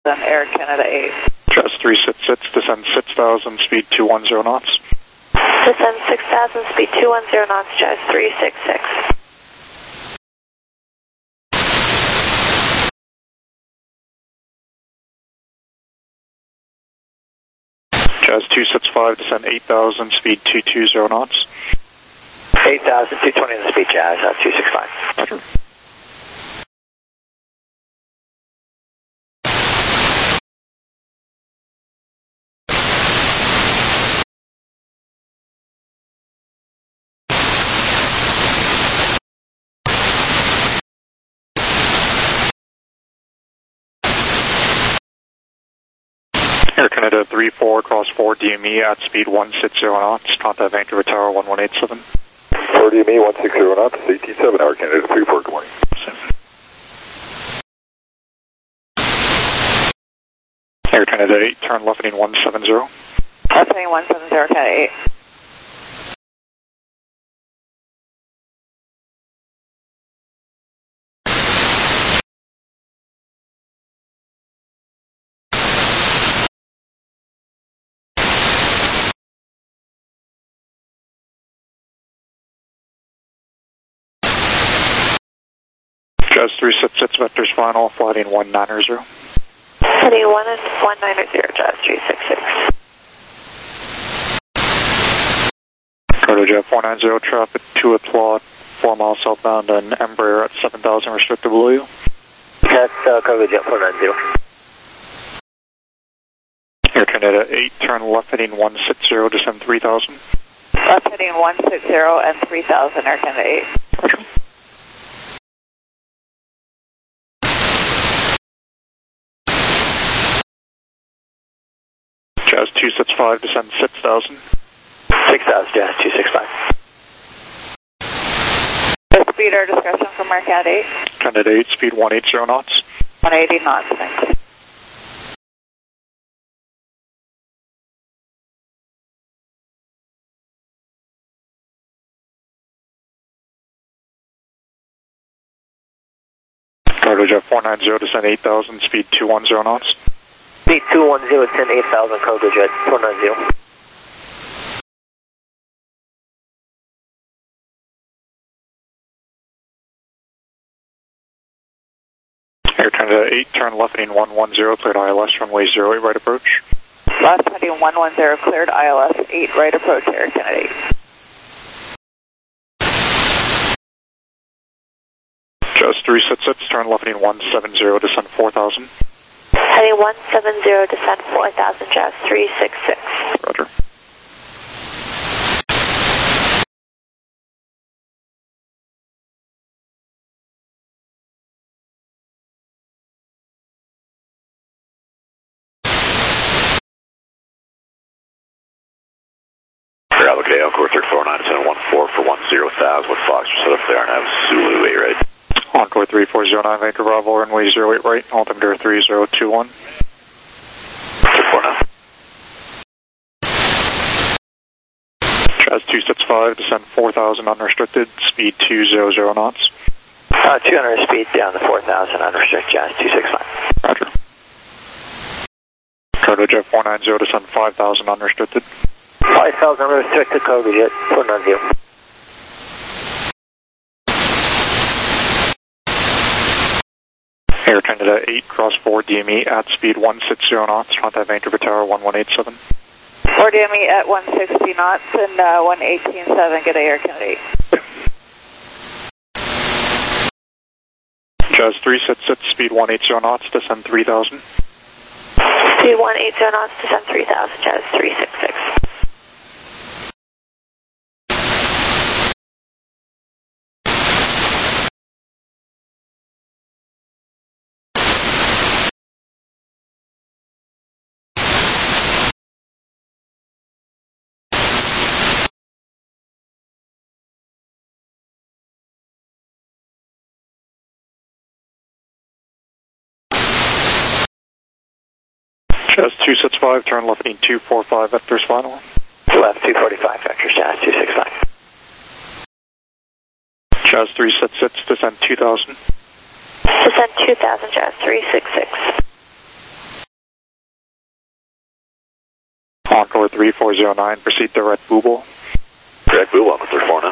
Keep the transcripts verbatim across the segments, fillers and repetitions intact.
Air Canada eight. Jazz three six six, descend six thousand, speed two one zero knots. Descend six thousand, speed two one zero knots, Jazz three six six. Jazz two six five, descend eight thousand, speed two two zero knots. eight thousand, two twenty in the speed, Jazz, uh, two six five. Roger. Air Canada three four, cross four D M E at speed one six zero knots, contact Vancouver Tower one one eight seven. four D M E one six zero knots, A T seven, Air Canada three four, good morning. Air Canada eight, turn left heading one seven zero. Left heading one seven zero, Canada eight. Jazz three six six, vectors final, flighting one nine zero. Heading one and one nine zero, Jazz three six six. Cargo Jet four nine zero, traffic to applaud, four miles southbound and Embraer at seven thousand, restricted below you. That's uh, Cargo Jet four nine zero. Air Canada eight, turn left heading one six zero, descend three thousand. Left heading one six zero and three thousand, Air Canada eight. Roger. Jazz two six five, descend six thousand. six thousand, Jazz two six five. The speed or discretion from Air Canada eight. Canada eight, speed one eighty knots. one eighty knots, thanks. Cargo Jet four nine zero, descend eight thousand, speed two one zero knots. Speed two one zero, send eight thousand, Cargo Jet four nine zero. Air Canada eight, turn left heading one one zero, cleared I L S, runway zero eight, right approach. Left heading one one zero, cleared I L S eight, right approach, Air Canada eight. Jazz three six six, turn left heading one seven zero, descend four thousand. Heading one seven zero, descend four thousand, Jazz three six six. Roger. Bravo K L, Core thirty-four nine seven one four for one zero thousand with Fox, set up there and have Zulu eight right. Encore three four zero nine, Vancouver Bravo, runway zero eight right, altimeter three zero two one. two four now. Jazz two six five, descend four thousand unrestricted, speed two zero zero knots. Uh, two hundred speed down to four thousand, unrestricted, Jazz two six five. Roger. Cargo Jet four nine zero, descend five thousand unrestricted. five thousand unrestricted, Cargo Jet four nine zero. Air Canada eight, cross four D M E at speed one six zero knots, contact Vancouver Tower one one eight seven. four D M E at one sixty knots and uh, one eighteen seven, get Air Canada eight. Jazz three six six, speed one eighty knots, descend three thousand. Speed one eighty knots, descend three thousand, Jazz three six six. Jazz two six five, turn left heading two four five, vectors final. Left two forty-five, vectors, Jazz two six five. Jazz three six six, descend two thousand. Descend two thousand, Jazz three six six. Encore three four zero nine, proceed direct Booble. Direct Booble, one three four nine.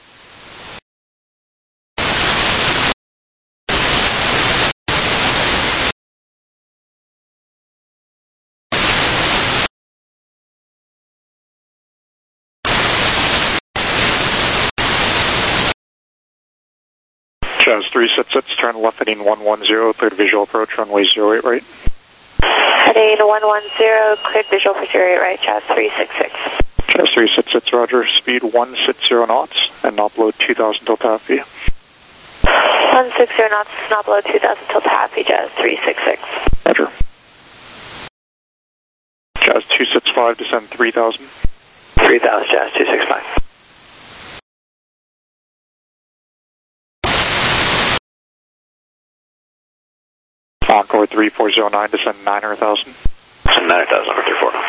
Jazz three six six, turn left heading one one zero, cleared visual approach, runway zero eight right. Heading one one zero, cleared visual for zero eight right, Jazz three six six. Jazz three six six, roger, speed one six zero knots, and not below two thousand till taffy. one six zero knots, not below two thousand till taffy, Jazz three six six. Roger. Jazz two six five, descend three thousand. three thousand, Jazz two six five. Encore three four zero nine, descend nine hundred thousand. Descend nine hundred thousand, number three four nine.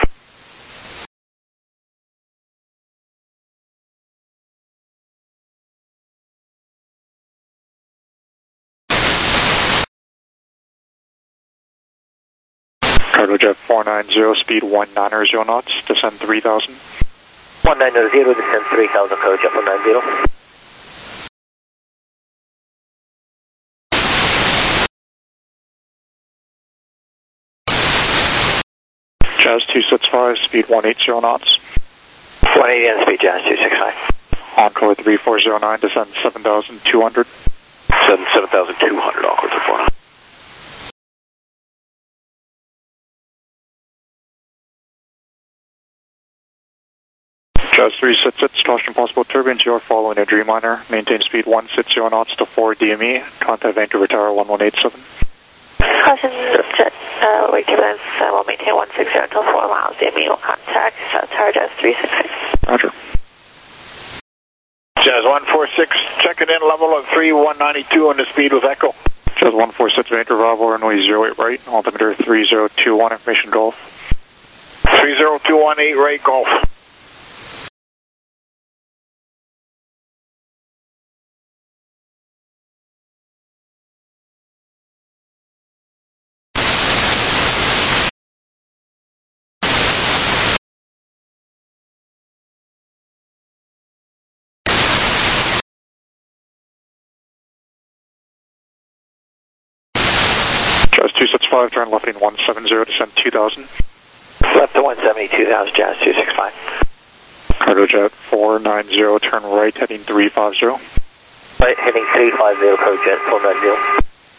Cargojet four nine zero, speed one nine zero knots, descend three thousand. one nine zero, descend three thousand, Cargojet one nine zero. Jazz two six five, speed one eight zero knots. one eighty and speed, Jazz two six five. Encore three four zero nine, descend seven thousand two hundred. Descend seven thousand two hundred, Encore three four nine. Jazz three six six, caution possible turbulence, you are following a Dreamliner. Maintain speed one six zero knots to four D M E. Contact Vancouver Tower one one eight seven. Caution, jet, uh, wake turbulence, uh, will maintain one six zero until four miles, D M E will contact South Tower, Jazz three six six. Roger. Jazz one four six, check it in, level of three one ninety-two on the speed with Echo. Jazz one four six, Vancouver Bravo, runway zero eight right, altimeter three zero two one, information Golf. three zero two one eight right, Golf. Jazz two six five, turn left in one seven zero, descend two thousand. Left to one seventy, two thousand, Jazz two six five. Cargojet four nine zero, turn right heading three five zero. Right, heading three five zero, Cargojet four nine zero.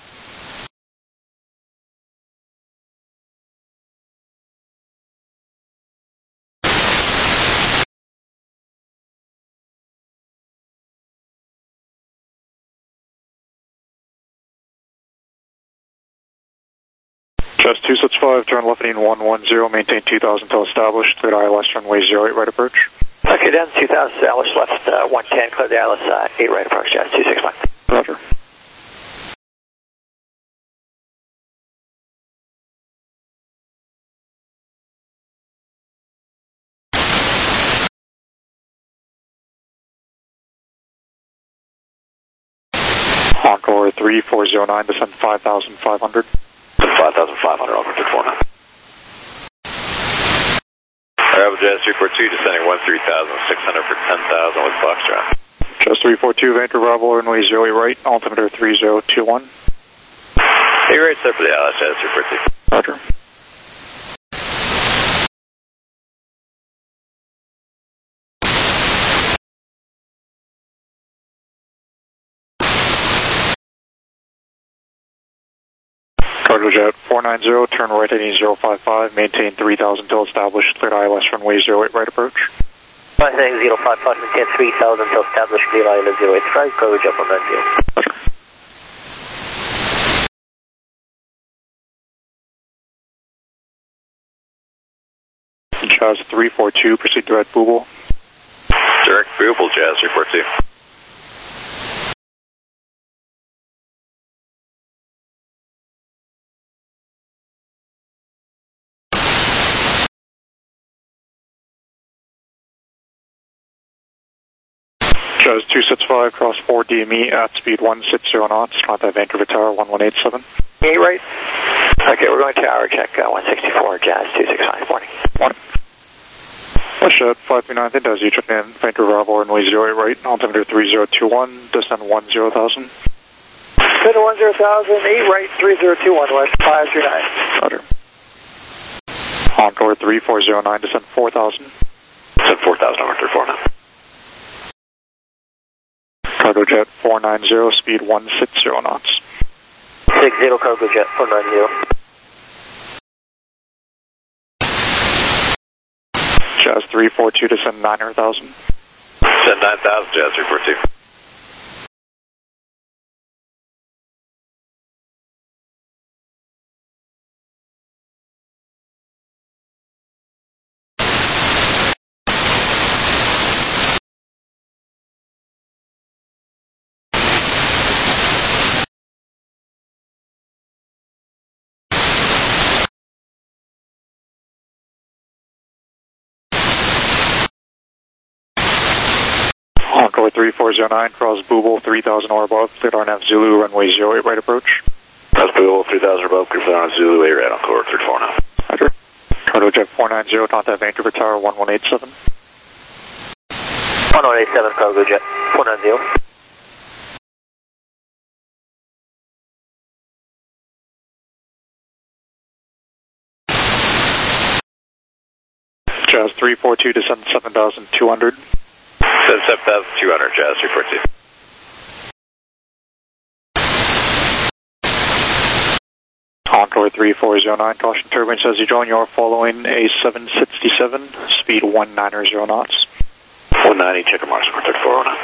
Jazz two six five, turn left heading one one zero, maintain two thousand till established, clear to I L S runway zero eight right approach. Okay, down two thousand, established left uh, one ten, clear the I L S uh, eight right approach, Jazz two six five. Roger. Encore three four zero nine, descend five thousand five hundred. five thousand five hundred, Encore three four nine. Bravo Jazz three four two, descending one three thousand six hundred for ten thousand with Foxtrot. Jazz three four two, Vancouver Bravo, runway zero eight right, altimeter three zero two one. Hey, right, sir, for the I L S, Jazz three four two. Roger. Cargojet four nine zero, turn right heading zero five five, maintain three thousand till established, clear to I L S runway zero eight right approach. Right, heading zero five five, maintain three thousand till established, clear I L S zero eight right, Cargojet one nine zero. Roger. Jazz three four two, proceed direct Booble. Direct Booble, Jazz three four two. Jazz two six five, cross four D M E at speed one six zero knots, contact Vancouver Tower one one eight seven. Hey, right. Okay, we're going to tower check uh, one sixty-four, Jazz two six five, morning. Morning. Westjet five three nine, as you check in, Vancouver Bravo, runway zero eight right, altimeter three zero two one, descend one zero thousand. Descend one zero thousand, eight right, three zero two one, West five three nine. Roger. Encore three four zero nine, descend four thousand. Descend four thousand over three four nine. Cargo jet four nine zero, speed one six zero knots. six zero cargo jet four nine zero. Jazz three four two, descend nine hundred thousand. Descend nine thousand, Jazz three four two. Encore three four zero nine, cross Booble three thousand or above, cleared R N F Zulu, runway zero eight right approach. That's Booble three thousand or above, cleared R N F Zulu, eight right, Encore three four nine. Roger. Cargo jet four nine zero, contact Vancouver Tower one one eight seven. one one eight seven cargo jet four nine zero. Jazz three four two, descend seven thousand two hundred. Descend seven thousand two hundred, Jazz three four two. Encore three four zero nine, caution turbines as you join, you are following a seven sixty-seven, speed one nine zero knots. one ninety, check a marks, thirty four oh nine.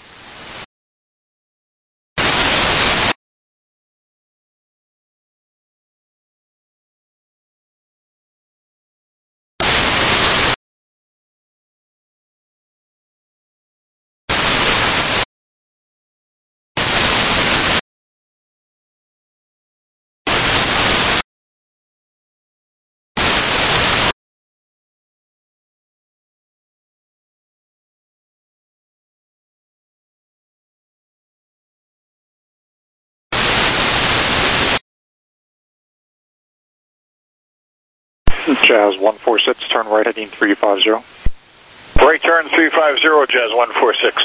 Jazz one four six, turn right heading three five zero. Right turn three five zero, Jazz one four six.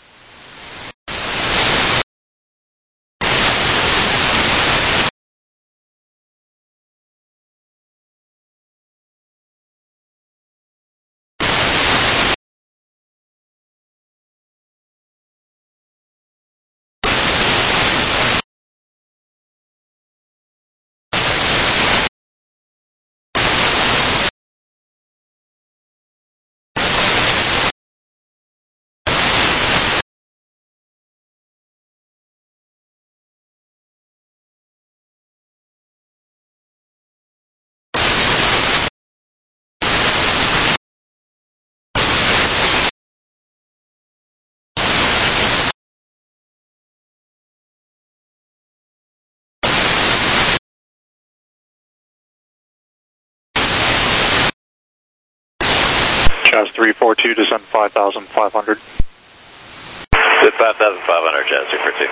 Jazz three four two, descend five thousand five hundred. Descend five thousand five hundred, Jazz three four two.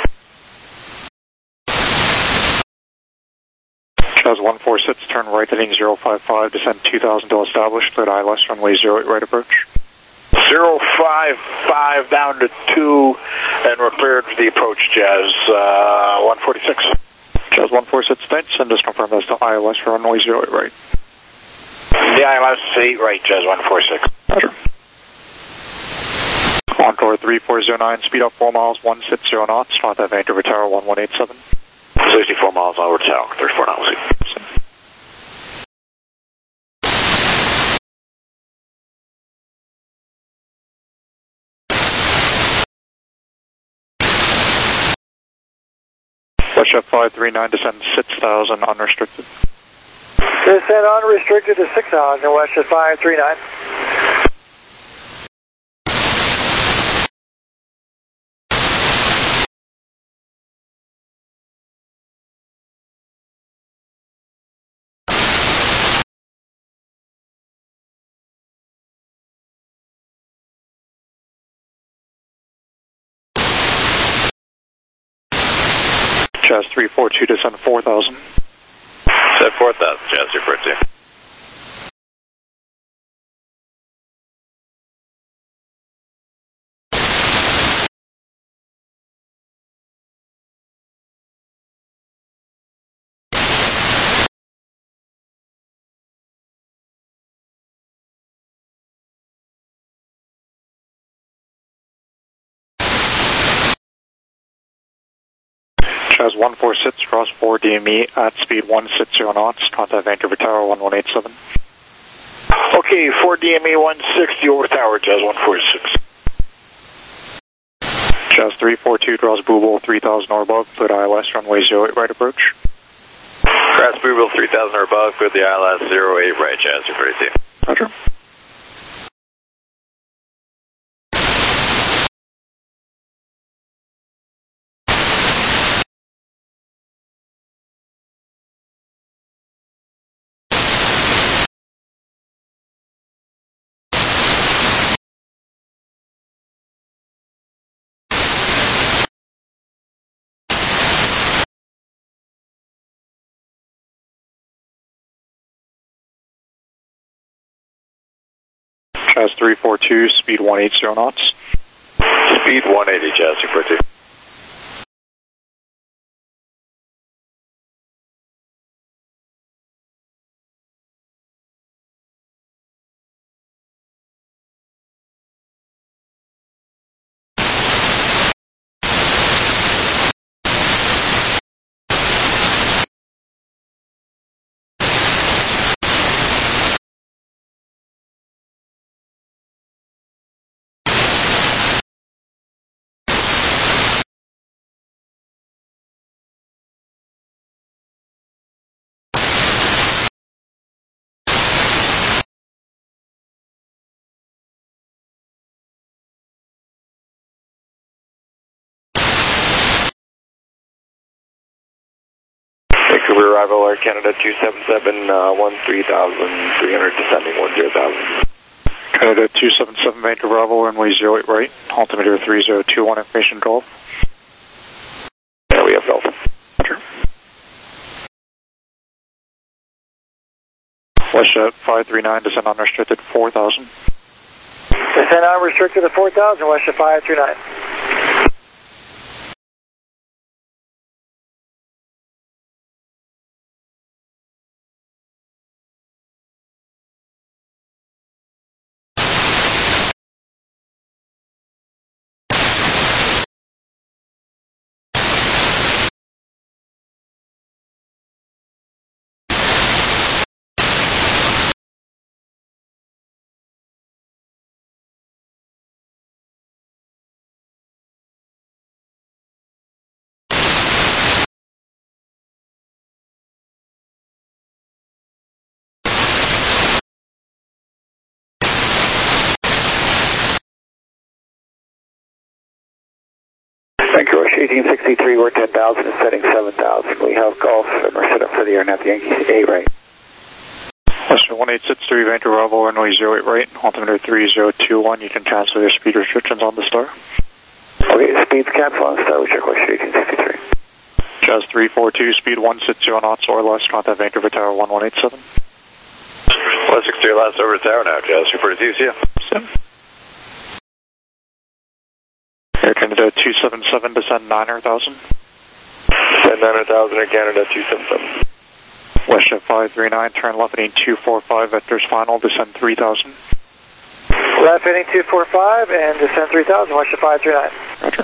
Jazz one four six, turn right heading zero five five, descend two thousand to establish, cleared I L S, runway zero eight right approach. zero five five down to two, and we're cleared for the approach, Jazz uh, one forty-six. Jazz one four six, thanks, and just confirm that's the I L S for runway zero eight right. The I L S is eight right, Jazz one four six. Roger. Encore three four zero nine, speed up four miles, one six zero knots, contact Vancouver Tower one one eight seven. sixty-four miles an hour tower, thirty-four knots. Westjet five three nine, descend six thousand unrestricted. Descend unrestricted to six thousand, Westjet five three nine. Jazz three four two, descend four thousand. Descend four thousand, Jazz three four two. Jazz one four six, cross four D M E at speed one sixty knots, contact Vancouver Tower one one eight seven. Okay, four D M E one sixty over tower, Jazz one four six. Jazz three four two, draws Booble three thousand or above, cleared I L S, runway zero eight right approach. Cross Booble three thousand or above, cleared the I L S zero eight right, Jazz two forty-two. Roger. Jazz three four two, speed one eighty knots. Speed one eighty, Jazz two forty-two. Vancouver arrival, Air Canada two seven seven, uh, one three thousand, three hundred descending one zero thousand. Canada two seven seven, Vancouver arrival, runway zero eight right, altimeter three zero two one, information Golf. Yeah, we have Golf. Roger. WestJet five three nine, descend unrestricted four thousand. Descend unrestricted at four thousand, WestJet five three nine. Vancouver eighteen sixty-three, we're ten thousand and setting seven thousand. We have Golf and we're set up for the AirNav Yankees A right. WestJet one eight six three, Vancouver arrival, runway zero eight right, altimeter three zero two one, you can cancel your speed restrictions on the Star. Okay, speeds cancel on Star, we check WestJet eighteen sixty-three. Jazz three four two, speed one sixty knots or less, contact Vancouver Tower one one eight seven. one sixty or less over the tower now, Jazz two forty-two, see ya. Sim. Air Canada two seven seven, descend nine hundred thousand. Descend nine hundred thousand, Air Canada two seven seven. WestJet five three nine, turn left heading two four five, vectors final, descend three thousand. Left heading two four five and descend three thousand, WestJet five three nine. Roger.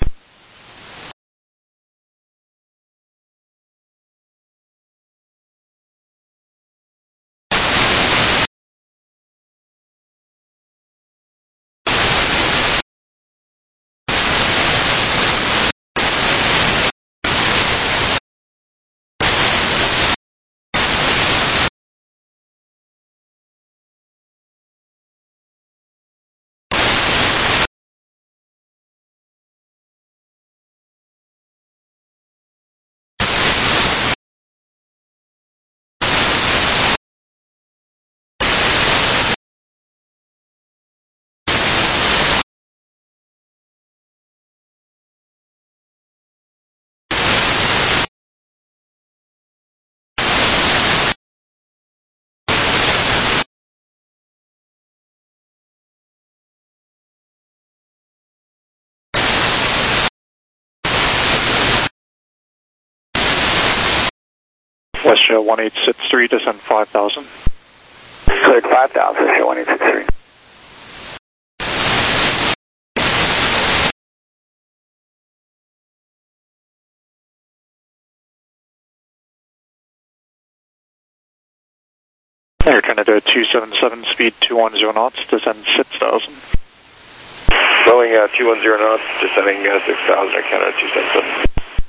WestJet one eight six three, descend five thousand. Cleared five thousand, show one eight six three. Air Canada two seven seven, speed two one zero knots, descend six thousand. Boeing uh, two one zero knots, descending uh, six thousand, Air Canada two seven seven.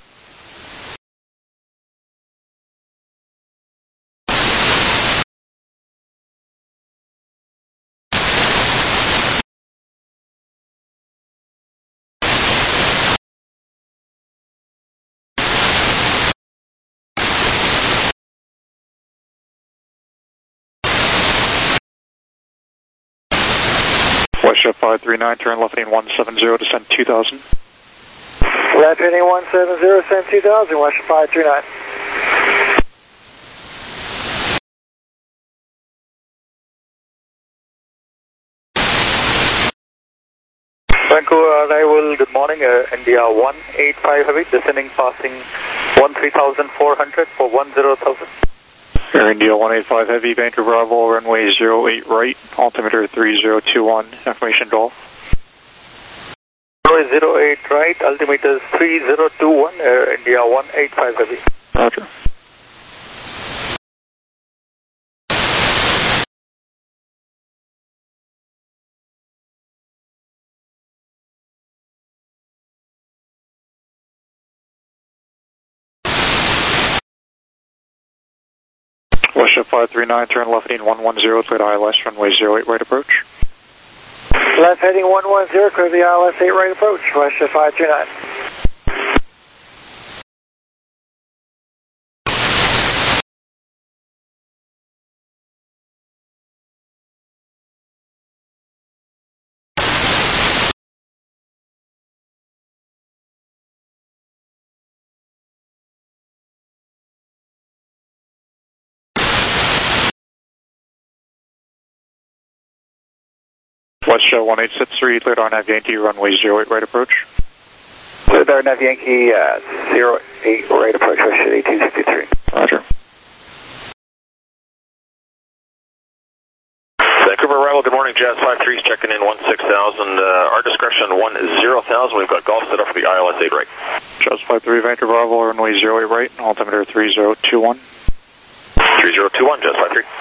Westjet five three nine, turn left heading one seven zero, descend two thousand. Left heading one seven zero, descend two thousand, Westjet five three nine. Vancouver arrival, good morning, uh, India one eight five Heavy, descending passing one three thousand four hundred for one zero thousand. Air India one eight five Heavy, Vancouver Bravo, runway zero eight right, altimeter three zero two one, information Golf. Runway zero eight right, altimeter three zero two one, Air India one eight five Heavy. Roger. Westjet five three nine, turn left heading one one zero, clear to I L S, runway zero eight right approach. Left heading one one zero, clear the I L S eight right approach, Westjet five three nine. Westjet one eight six three, cleared R N A V Yankee, runway zero eight right approach. Cleared R N A V Yankee, uh, zero eight right approach, Westjet eighteen sixty-three. Roger. Vancouver arrival, good morning, Jazz five three is checking in one six thousand, uh, our discretion one zero thousand, we've got Golf set up for the I L S eight right. Jazz five three, Vancouver Bravo, runway zero eight right, altimeter three zero two one. three zero two one, Jazz five three.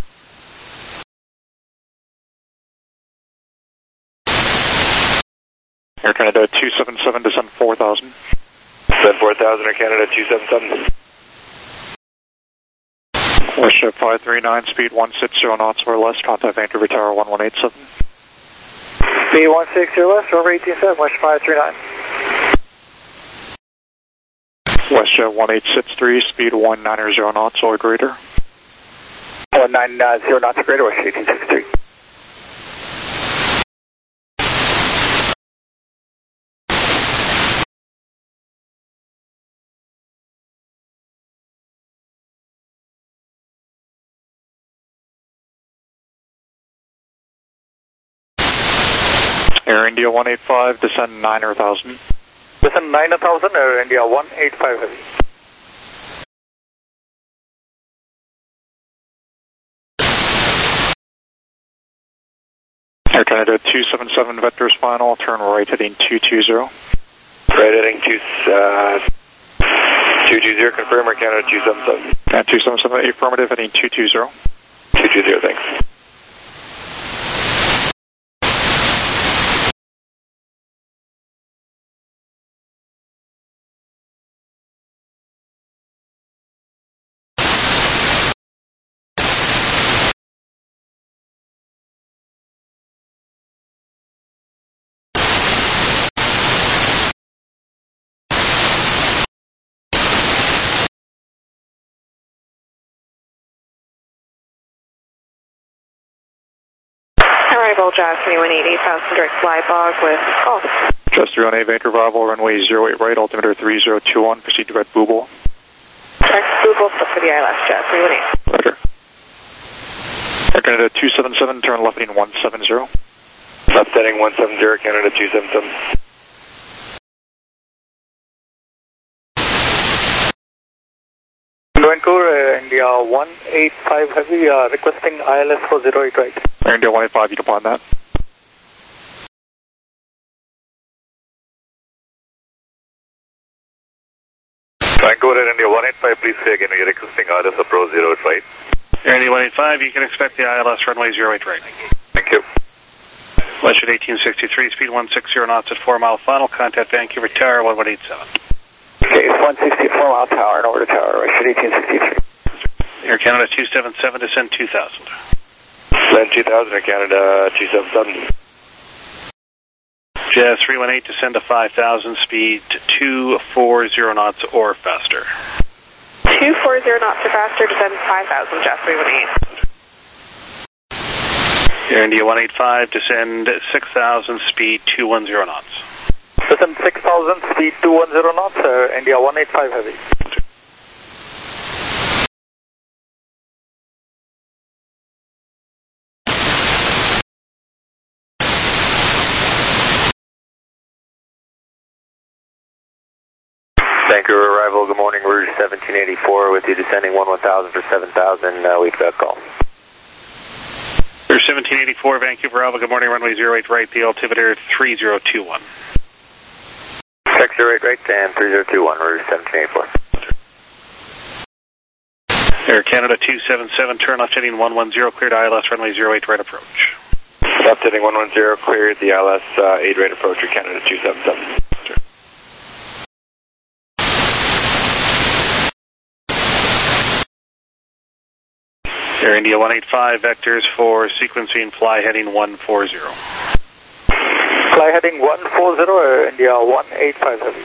Air Canada two seven seven, descend four thousand. Descend four thousand, Air Canada two seven seven. Westjet five three nine, speed one six zero knots or less, contact Vancouver Tower one one eight seven. Speed one six zero less, over eighteen seven, Westjet five three nine. Westjet one eight six three, speed one nine zero knots or greater. one nine zero knots or greater, Westjet eighteen sixty-three. Air India one eight five, descend nine thousand. Descend nine thousand, Air India one eight five Heavy. Air Canada two seven seven, vector spinal, turn right heading two two zero. Right heading two, uh, two two zero, confirm, Air Canada two seven seven. And two seven seven, affirmative, heading two two zero. two two zero, thanks. Arrival, Jazz twenty-one eighty, passenger Flybog with Golf. Jazz three one eight, Vancouver Bravo, runway zero eight right, altimeter three zero two one, proceed to Red Booble. Correct, Booble, flip for the I L S, Jazz three one eight. Roger. Air Canada two seven seven, turn left heading one seven zero. Left heading one seven zero, Canada two seven seven. Vancouver, India one eight five Heavy, uh, requesting I L S for zero eight right. Air India one eight five, you upon that. Vancouver, India one eight five, please say again, you're requesting I L S approach zero eight right. Air India one eight five, you can expect the I L S runway zero eight right. Thank you. Western eighteen sixty-three, speed one sixty knots at four mile final, contact Vancouver Tower one one eight seven. Okay, it's one sixty-four mile tower and over to tower, Western eighteen sixty-three. Air Canada two seven seven, descend two thousand. Descend two thousand, Air Canada two seven seven. Jazz three one eight, descend to five thousand, speed two forty knots or faster. two forty knots or faster, descend five thousand, Jazz three one eight. Air India one eight five, descend six thousand, speed two ten knots. Descend six thousand, speed two ten knots, uh, India one eight five heavy. Vancouver arrival, good morning, Rouge seventeen eighty-four with you descending one one thousand for seven thousand, uh, we've got call. Rouge seventeen eighty-four, Vancouver Alpha, good morning, runway zero eight right, the altimeter three zero two one. Check zero eight right and three zero two one, Rouge seventeen eighty-four. Air Canada two seven seven, turn left heading one one zero, cleared I L S runway zero eight right approach. Left heading one one zero, cleared the I L S uh, eight right approach, Air Canada two seven seven. Air India one eight five, vectors for sequencing fly heading one forty. Fly heading one forty, uh, India one eight five heavy.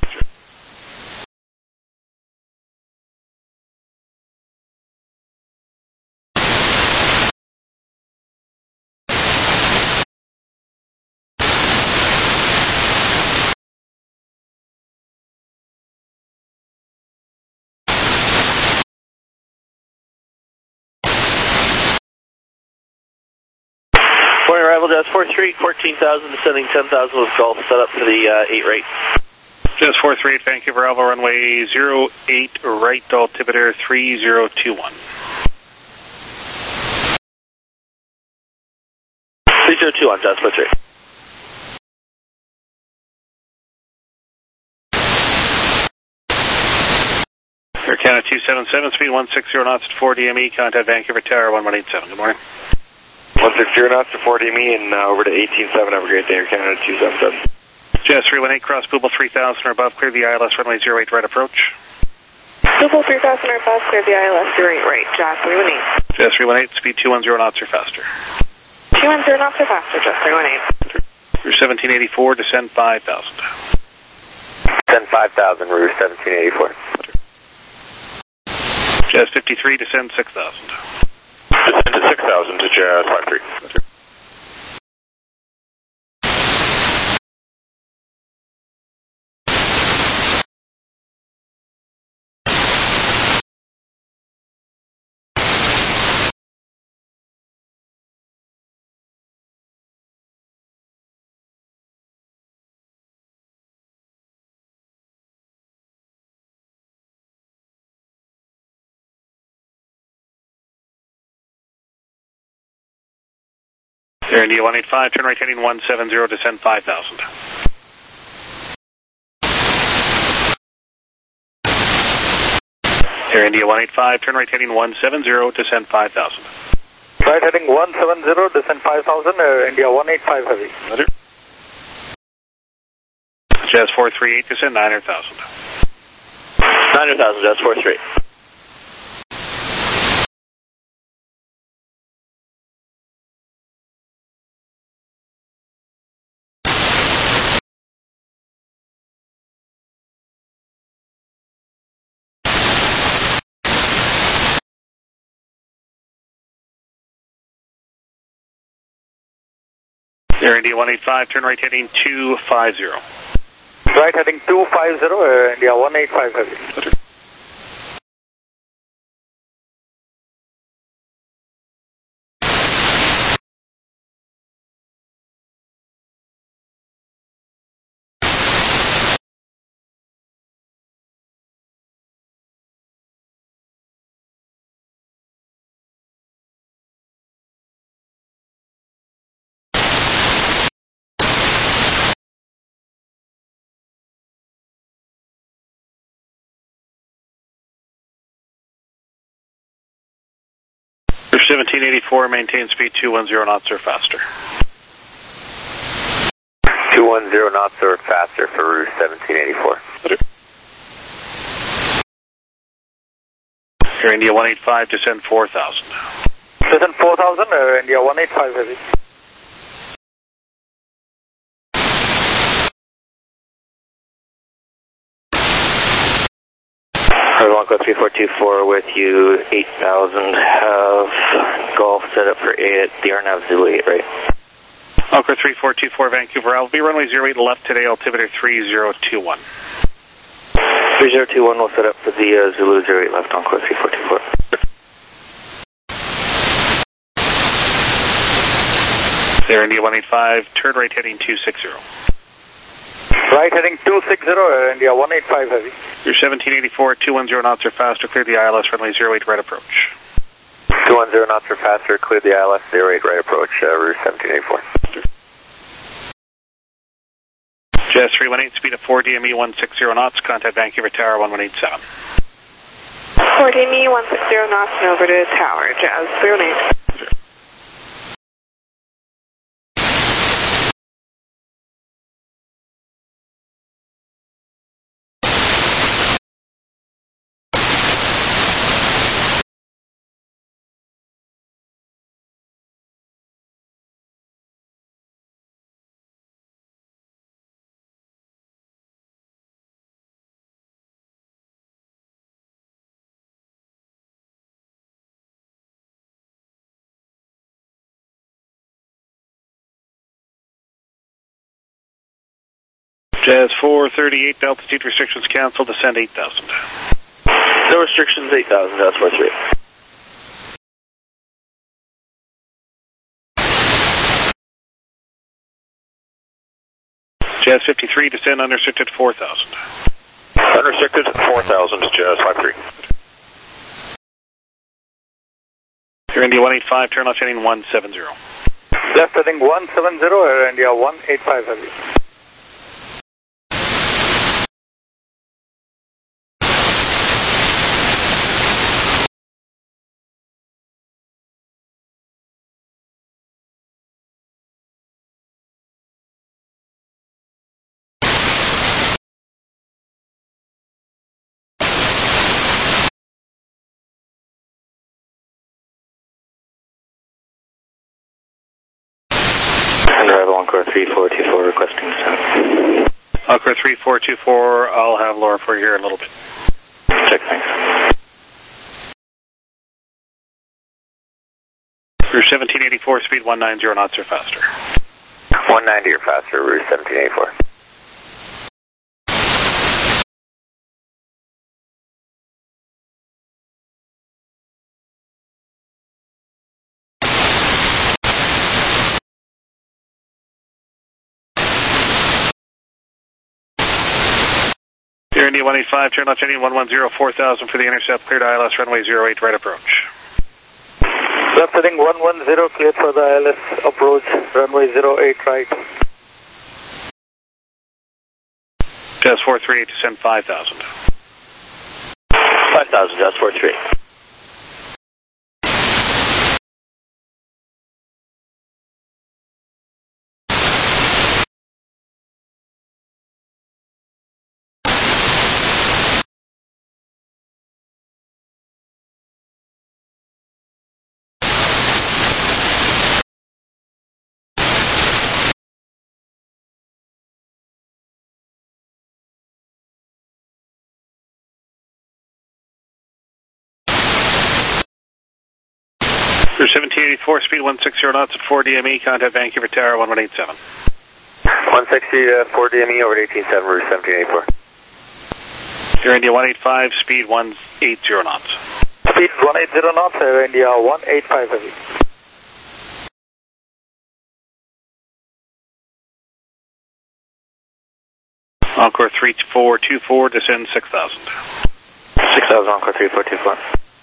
Morning arrival, Jazz four three, fourteen thousand, descending ten thousand with Gulf, set up for the uh, eight right. Jazz four three eight, Vancouver Alpha, runway zero eight right, altimeter three zero two one. three zero two one, Jazz four three. Air Canada two seven seven, speed one sixty knots at four D M E, contact Vancouver Tower one one eight seven, good morning. one sixty knots to four D M E and uh, over to eighteen seven, have a great day, Air Canada two seven seven. Jazz three one eight, cross Booble three thousand or above, clear the I L S runway zero eight right approach. Booble three thousand or above, clear the I L S zero eight right, Jazz three one eight. Jazz three one eight, speed two ten knots or faster. two ten knots or faster, Jazz three one eight. Rouge seventeen eighty-four, descend five thousand. Descend five thousand, Rouge seventeen eighty-four. Jazz fifty-three, descend six thousand. Descend to six thousand to Jazz five three. Air India one eight five, turn right heading one seven zero, descend five thousand. Air India one eight five, turn right heading one seven zero, descend five thousand. Right heading one seven zero, descend five thousand, uh, India one eight five heavy. Roger. Jazz four three eight, descend nine hundred thousand. nine hundred thousand, Jazz four three. Air India one eight five, turn right heading two fifty. Right heading two fifty, uh, India one eight five heavy. Roger. seventeen eighty-four, maintain speed two one zero knots or faster. two one zero knots or faster for Route seventeen eighty-four. Air India one eight five, descend four thousand. Descend four thousand, Air India one eight five heavy. Bronco three four two four with you, eight thousand, have Golf set up for eight at the R N A V Zulu eight, right? Encore three four two four, Vancouver, I'll be runway zero eight left today, altimeter three zero two one. three zero two one will set up for the uh, Zulu zero eight left, Encore three four two four. Air India one eight five, turn right heading two six zero. Right heading two six zero, Air India one eight five heavy. You're seventeen eighty-four, two one zero knots or faster, clear the I L S, runway zero eight right approach. two one zero knots or faster, clear the I L S, zero eight right approach, uh, Route seventeen eighty-four. Jazz three one eight, speed of four D M E one six zero knots, contact Vancouver Tower one one eight seven. four D M E one six zero knots and over to Tower, Jazz three one eight. Jazz four thirty-eight, altitude restrictions canceled, descend eight thousand. No restrictions, eight thousand, Jazz four three. Jazz fifty-three, descend unrestricted four thousand. Unrestricted four thousand, Jazz five three. Air India one eight five, turn left heading one seven zero. Left heading one seven zero, Air India one eight five heavy. Arrival Encore three four two four requesting descent. Encore three four two four, I'll have Laura for you here in a little bit. Check, thanks. Route seventeen eighty-four, speed one nine zero knots or faster. one ninety or faster, Route seventeen eighty-four. Air India one eight five, turn left heading one one zero four thousand for the intercept, cleared I L S, runway zero eight right approach. Left heading one one zero, cleared for the I L S approach, runway zero eight right. Jazz four three eight, descend five thousand. five thousand, Jazz four three. seventeen eighty-four, speed one six zero knots at four D M E, contact Vancouver Tower one one eight seven. one sixty, uh, four D M E over to eighteen seven, Route seventeen eighty-four. Air India one eight five, speed one eight zero knots. Speed one eight zero knots, Air India one eight five heavy. Encore three four two four, descend six thousand. six thousand, Encore three four two four.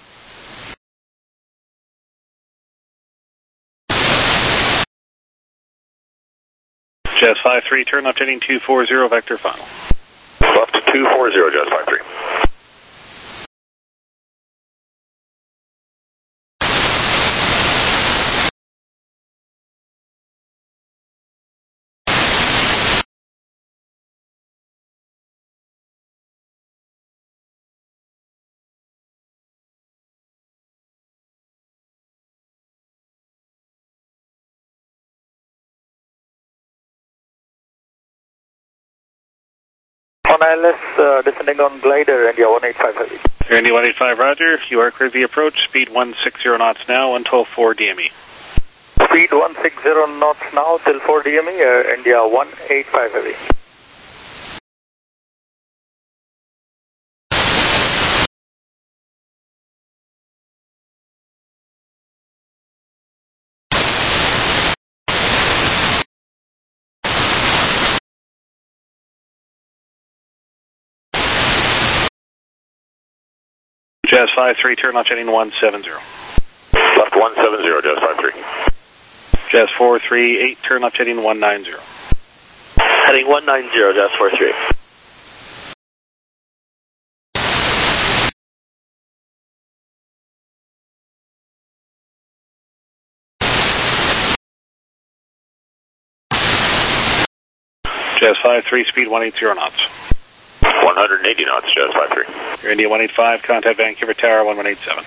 Jazz five three, turn left heading two four zero, vector final. Left two four zero, Jazz five three. one I L S, uh, descending on glider, India one eight five heavy. India one eight five, roger. You are cleared the approach. Speed one sixty knots now, one twelve four D M E. Speed one sixty knots now till four D M E, uh, India one eight five heavy. Jazz five three, turn left heading one seven zero. Left one seven zero, Jazz five three. Jazz four three eight, turn left heading one nine zero. Heading one nine zero, Jazz four three. Jazz five three, speed one eighty knots. one eighty knots, Jazz five three. You're India one eight five, contact Vancouver Tower one one eight seven.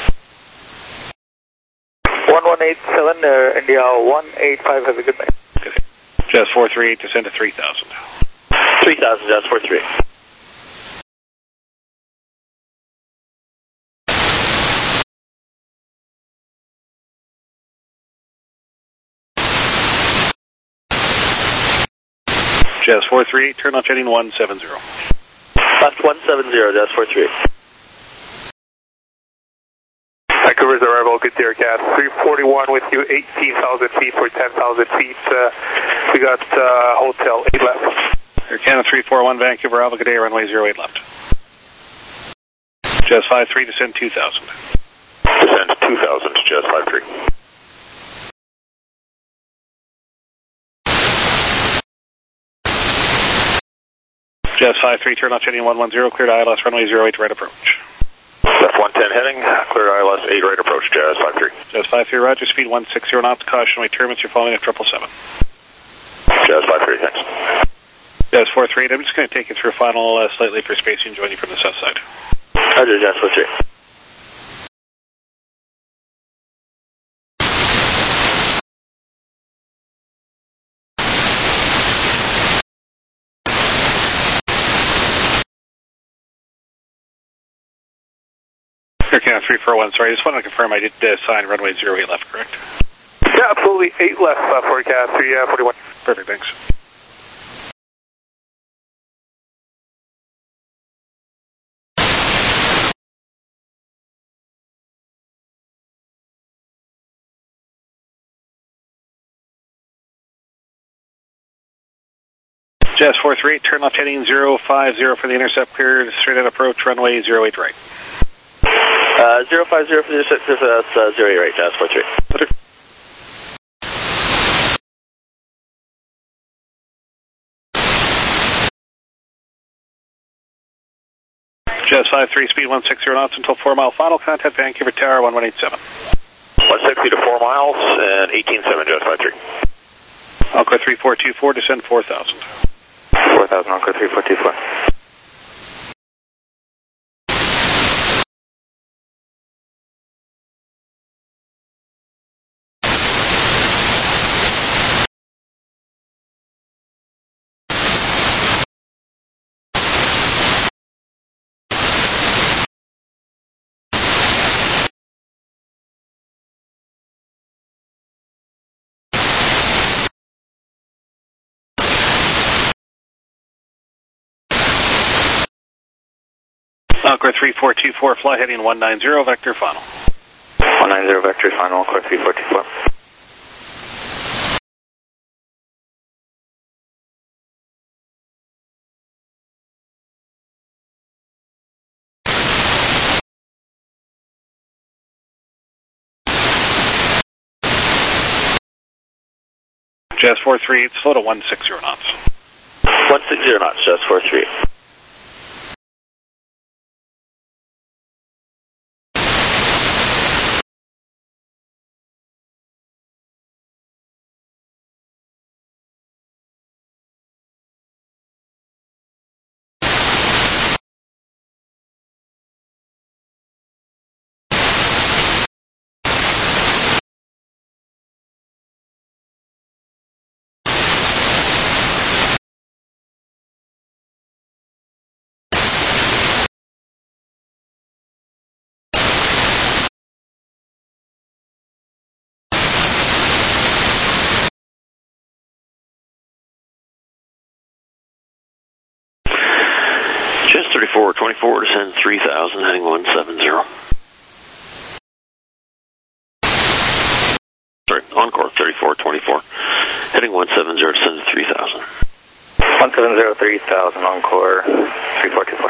one one eight seven, uh, India one eight five, have a good night. Good. Jazz four three eight, descend to three thousand. three thousand, Jazz four three. Jazz four three eight, turn left heading one seven zero. Left one seven zero, Jazz four three. Vancouver's arrival, good there, Gas three forty-one with you, eighteen thousand feet for ten thousand feet. Uh, we got uh, hotel eight left. Air Canada three four one, Vancouver Alpha, good day, runway zero eight left. Jazz five three, descend two thousand. Descend two thousand, Jazz five three. Jazz five three, turn left heading one one zero, cleared I L S runway zero eight right approach. Left one ten heading, clear I L S eight right approach, Jazz five three. Jazz five three, roger, speed one sixty knots, caution away turbulence, you're following at triple seven. Jazz five three, thanks. Jazz four three eight, I'm just going to take you through a final uh, slightly for spacing, join you from the south side. Roger, Jazz four three. Air Canada three four one, sorry, I just wanted to confirm I did uh, sign runway zero eight left, correct? Yeah, absolutely, eight left uh, forecast, three forty-one. Perfect, thanks. Jazz four three eight, turn left heading zero five zero for the intercept, cleared straight out approach, runway zero eight right. Uh, zero five zero for the intercept, that's uh, zero eight right, Jazz four three. Okay. Jazz five three, speed one sixty knots until four mile final, contact Vancouver Tower one one eight seven. one sixty to four miles and eighteen seven, Jazz five three. Encore three four two four, descend four thousand. four thousand, Encore three four two four. Encore three four two four, fly heading one nine zero, vector final. one nine zero, vector final, Encore three four two four. Jazz four three eight, slow to one sixty knots. one sixty knots, Jazz four three. twenty-four, descend three thousand, heading one seven zero. Sorry, Encore thirty-four twenty-four, heading one seven zero, descend to three thousand. one seven zero, three thousand, Encore three four two four.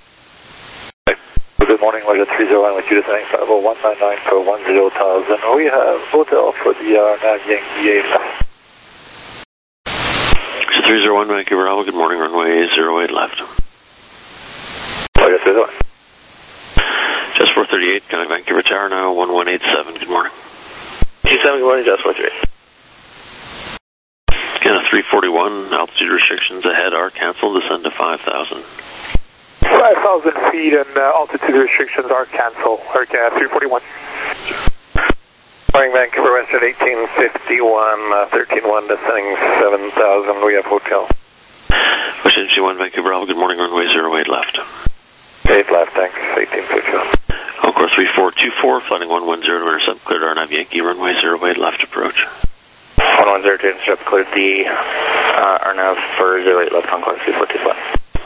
Good morning, Roger three zero one with you descending five oh one nine nine for one zero thousand. We have hotel for the R nine Yankee eight. So three zero one Vancouver Alpha, good morning, runway zero eight left. Roger three zero one. Just four thirty-eight, Contact Vancouver Tower now, one one eight seven, good morning. Two seven, good morning, Just four thirty-eight. Again, three forty-one, altitude restrictions ahead are canceled, descend to five thousand. five thousand feet and uh, altitude restrictions are canceled. Aircast three forty-one. Morning, Vancouver Western eighteen fifty-one, uh, thirteen one descending seven thousand. We have hotel. Western one Vancouver Alpha, good morning, runway zero eight left. eight left, thanks, eighteen fifty-one. Encore three four two four, flighting one one zero to intercept, cleared R nine Yankee, runway zero eight left approach. one one zero to intercept, cleared the uh, R N A V for zero eight left, Encore three four two four.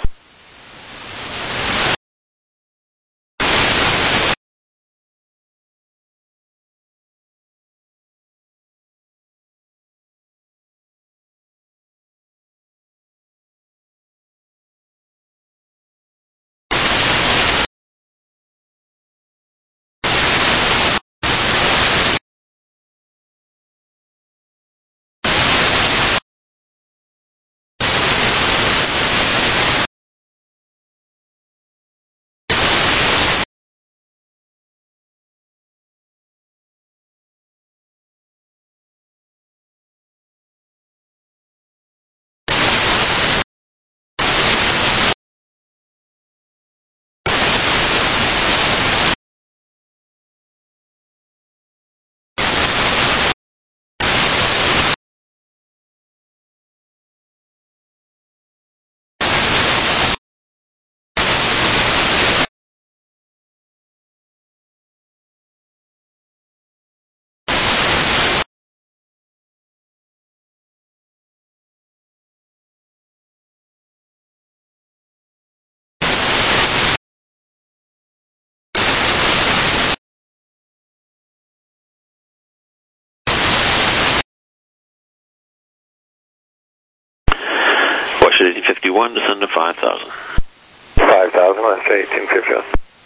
eighteen fifty-one, descend to five thousand. five thousand, let's say eighteen fifty-one.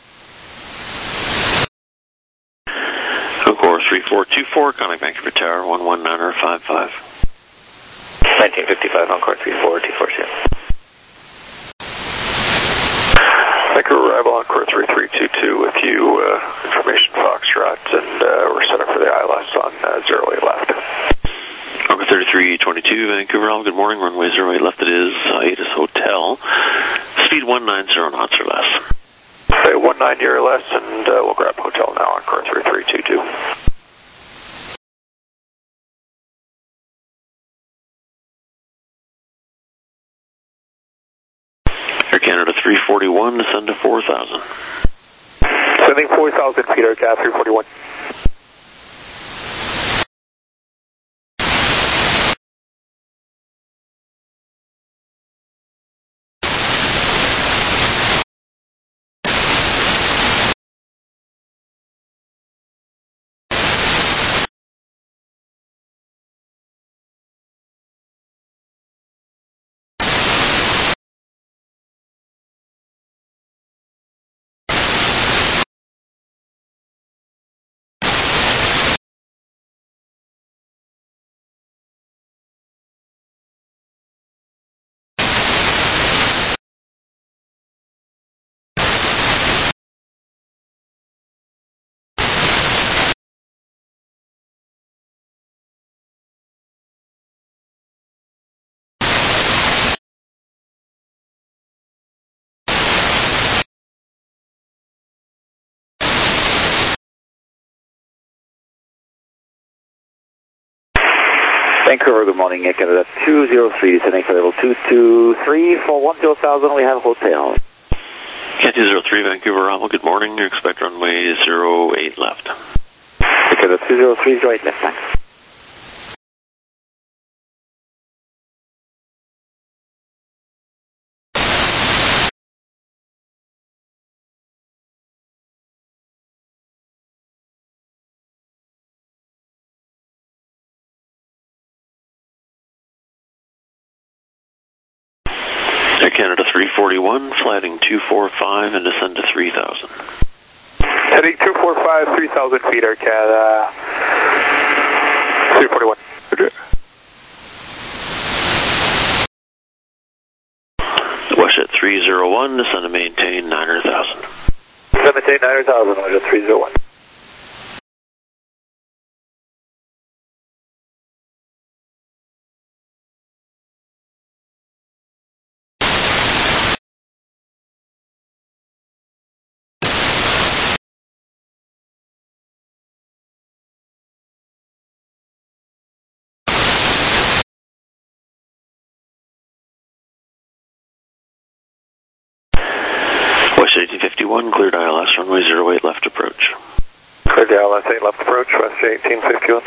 Encore three four two four, Contact Vancouver Tower, one one nine five five. nineteen fifty-five, Encore three four two four two. Vancouver arrival, Encore three three two two with you, uh, information Foxtrot, and uh, we're set up for the I L S on uh, zero eight left. Encore thirty-three twenty-two, Vancouver Alpha, good morning, runway zero eight left it is, Aedas Hotel, speed one nine zero knots or less. Okay, one ninety or less, and uh, we'll grab hotel now, Encore three three two two. Air Canada three forty-one, descend to four thousand. Sending four thousand feet, Aircraft three forty-one. Vancouver, good morning, Air Canada two zero three, descending for level two two three for one zero thousand, we have hotel. Cat two zero three, Vancouver Alpha, good morning, you expect runway zero eight left. Air Canada two zero three, zero eight left, thanks. Canada three forty-one, flatting two four five and descend to three thousand. Heading two four five, three thousand feet, Air Canada three forty-one. WestJet three oh one, descend to maintain nine hundred thousand. Maintain nine hundred thousand, WestJet three oh one. WestJet eighteen fifty-one, cleared I L S, runway zero eight, left approach. Cleared I L S eight, left approach, WestJet eighteen fifty-one.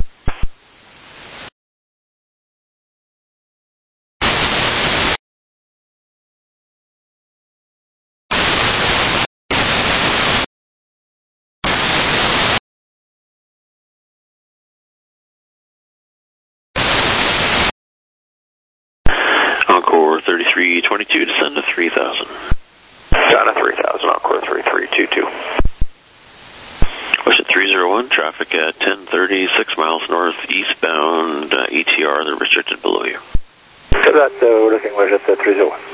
Encore thirty-three twenty-two, descend to three thousand. Down to three thousand, Encore three three two two. WestJet three oh one, traffic at ten thirty, six miles north, eastbound, uh, E T R, they're restricted below you. So that's uh, we're looking WestJet uh, three oh one.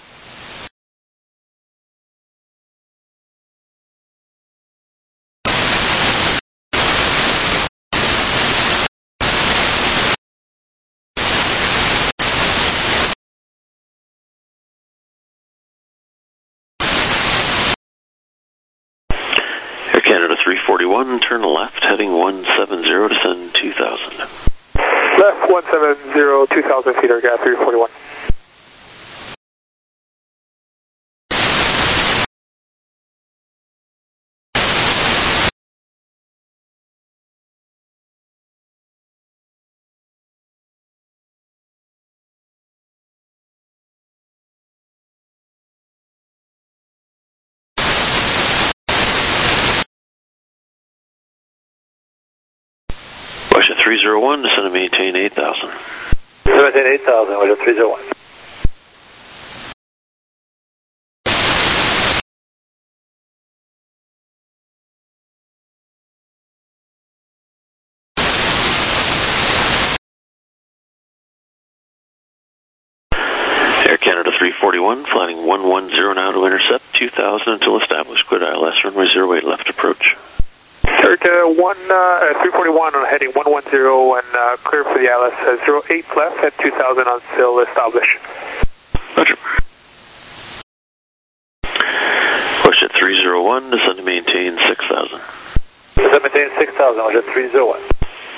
Air Canada three forty-one, turn left, heading one seventy, descend two thousand. Left one seventy, two thousand feet, Air Canada three forty-one. WestJet three oh one, descend to maintain eight thousand. Maintain eight thousand, WestJet three oh one. Air Canada three forty-one, flying one one zero now to intercept two thousand until established, cleared I L S, runway zero eight, left approach. Air Canada one, uh, three forty-one on heading one one zero and uh, clear for the I L S uh, zero eight left at two thousand until established. Roger. WestJet three oh one, descend to maintain six thousand. Descend maintain six thousand, WestJet three oh one.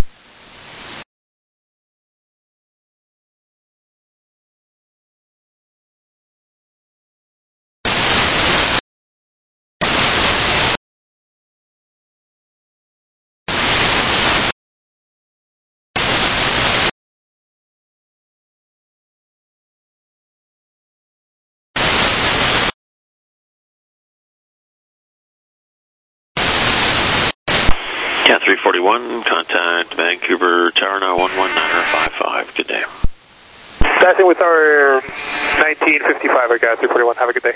Cat three forty-one, contact Vancouver Tower now one one nine five five. Good day. Passing with our nineteen fifty-five, Air Canada three forty-one. Have a good day.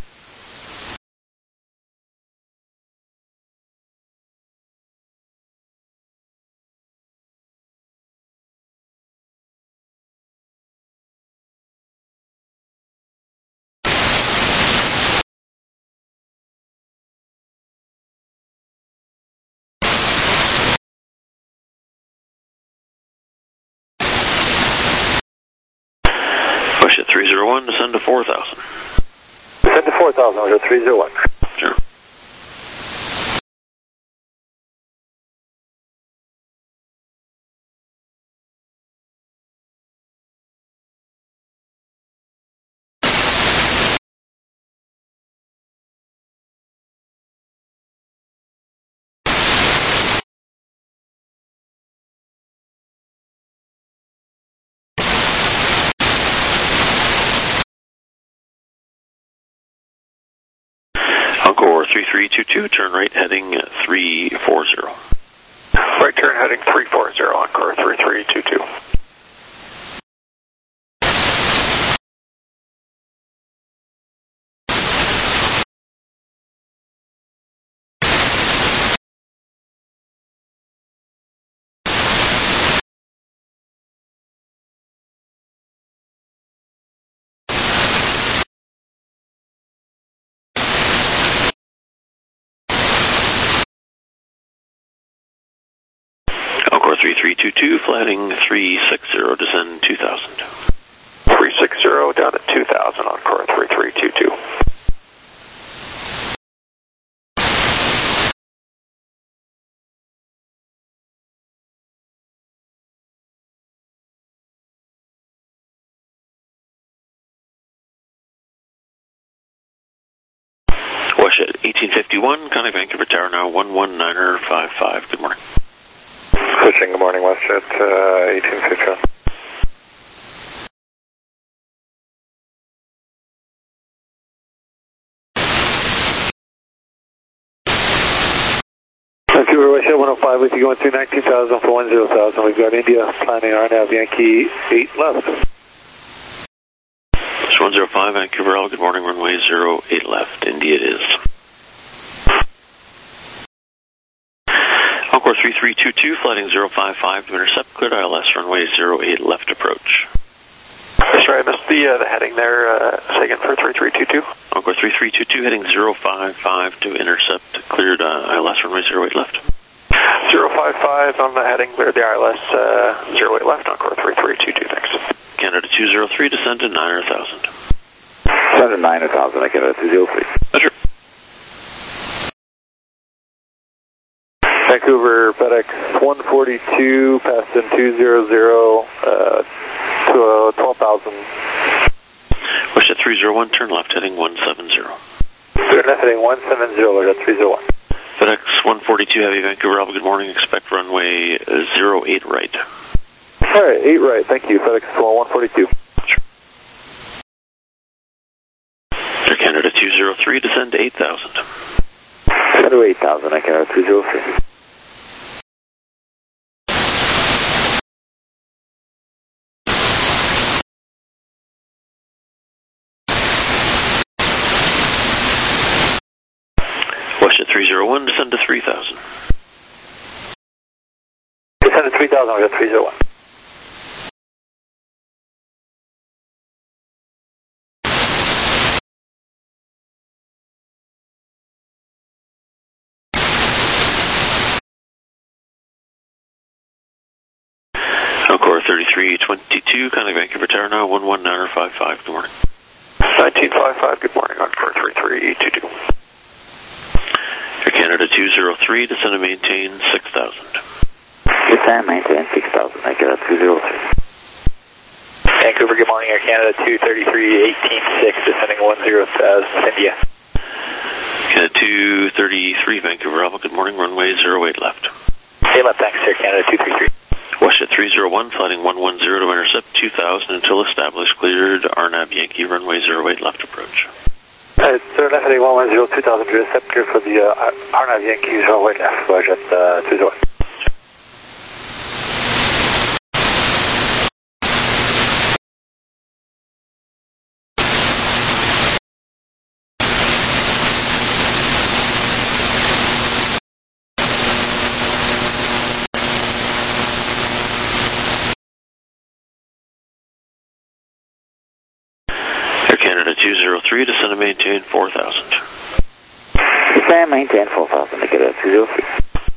WestJet three oh one, descend to four thousand. Descend to four thousand, WestJet three oh one. Sure. Encore three three two two, turn right heading three forty. Right turn heading three forty, Encore three three two two. three three two two, flying three six zero, descend two thousand. three six zero down at two thousand, Encore three three two two. Washington eighteen fifty-one, contact Vancouver Tower now one one niner five five. Good morning. Switching, good morning, WestJet, uh, eighteen fifty-one. Vancouver WestJet one oh five with you going through nineteen thousand for one zero thousand. We've got India planning R Nav Yankee eight left. It's one zero five, Vancouver L, good morning, runway zero eight left, India it is. Encore three three two two, flighting zero five five to intercept, cleared I L S, runway zero eight left approach. Sorry, I missed the, uh, the heading there, uh, say again for three three two two. Encore three three two two, heading zero five five to intercept, cleared uh, I L S, runway zero eight left. zero five five on the heading, cleared the I L S, uh, zero eight left, Encore three three two two, thanks. Canada two zero three, descend to nine thousand. Descend to nine thousand, I Canada two zero three. Pleasure. Vancouver FedEx one forty-two, passed in two zero zero, uh, to uh, twelve thousand. WestJet three zero one, turn left, heading one seven zero. Turn left, heading one seven zero, WestJet three zero one. FedEx one forty-two, heavy Vancouver Alpha, good morning, expect runway zero eight right. Alright, eight right, thank you, FedEx one forty-two. Air Canada two zero three, descend to eight thousand. Descend to eight thousand, I Canada two zero three. WestJet three zero one, descend to three thousand. Descend to three thousand, WestJet three zero one. Encore thirty-three twenty-two, contact Vancouver Tower now one one niner five five, good morning. nineteen fifty-five, good morning, Encore three three two two. Air Canada two zero three, descend and maintain six thousand. Descend, maintain six thousand, I Canada two zero three. Vancouver, good morning, Air Canada two thirty-three eighteen six, descending one zero thousand, India. Canada two thirty-three, Vancouver Alpha, good morning, runway zero eight left. eight left, thanks, Air Canada two thirty-three. WestJet three zero one, flighting one one zero to intercept two thousand until established, cleared R Nav Yankee, runway zero eight left approach. Uh, turn left, heading one one zero, two thousand, to intercept, clear for the uh, R Nav Yankee zero eight left, WestJet uh, two zero one. Canada two zero three, descend and maintain four thousand. Descend, maintain four thousand, Canada two zero three.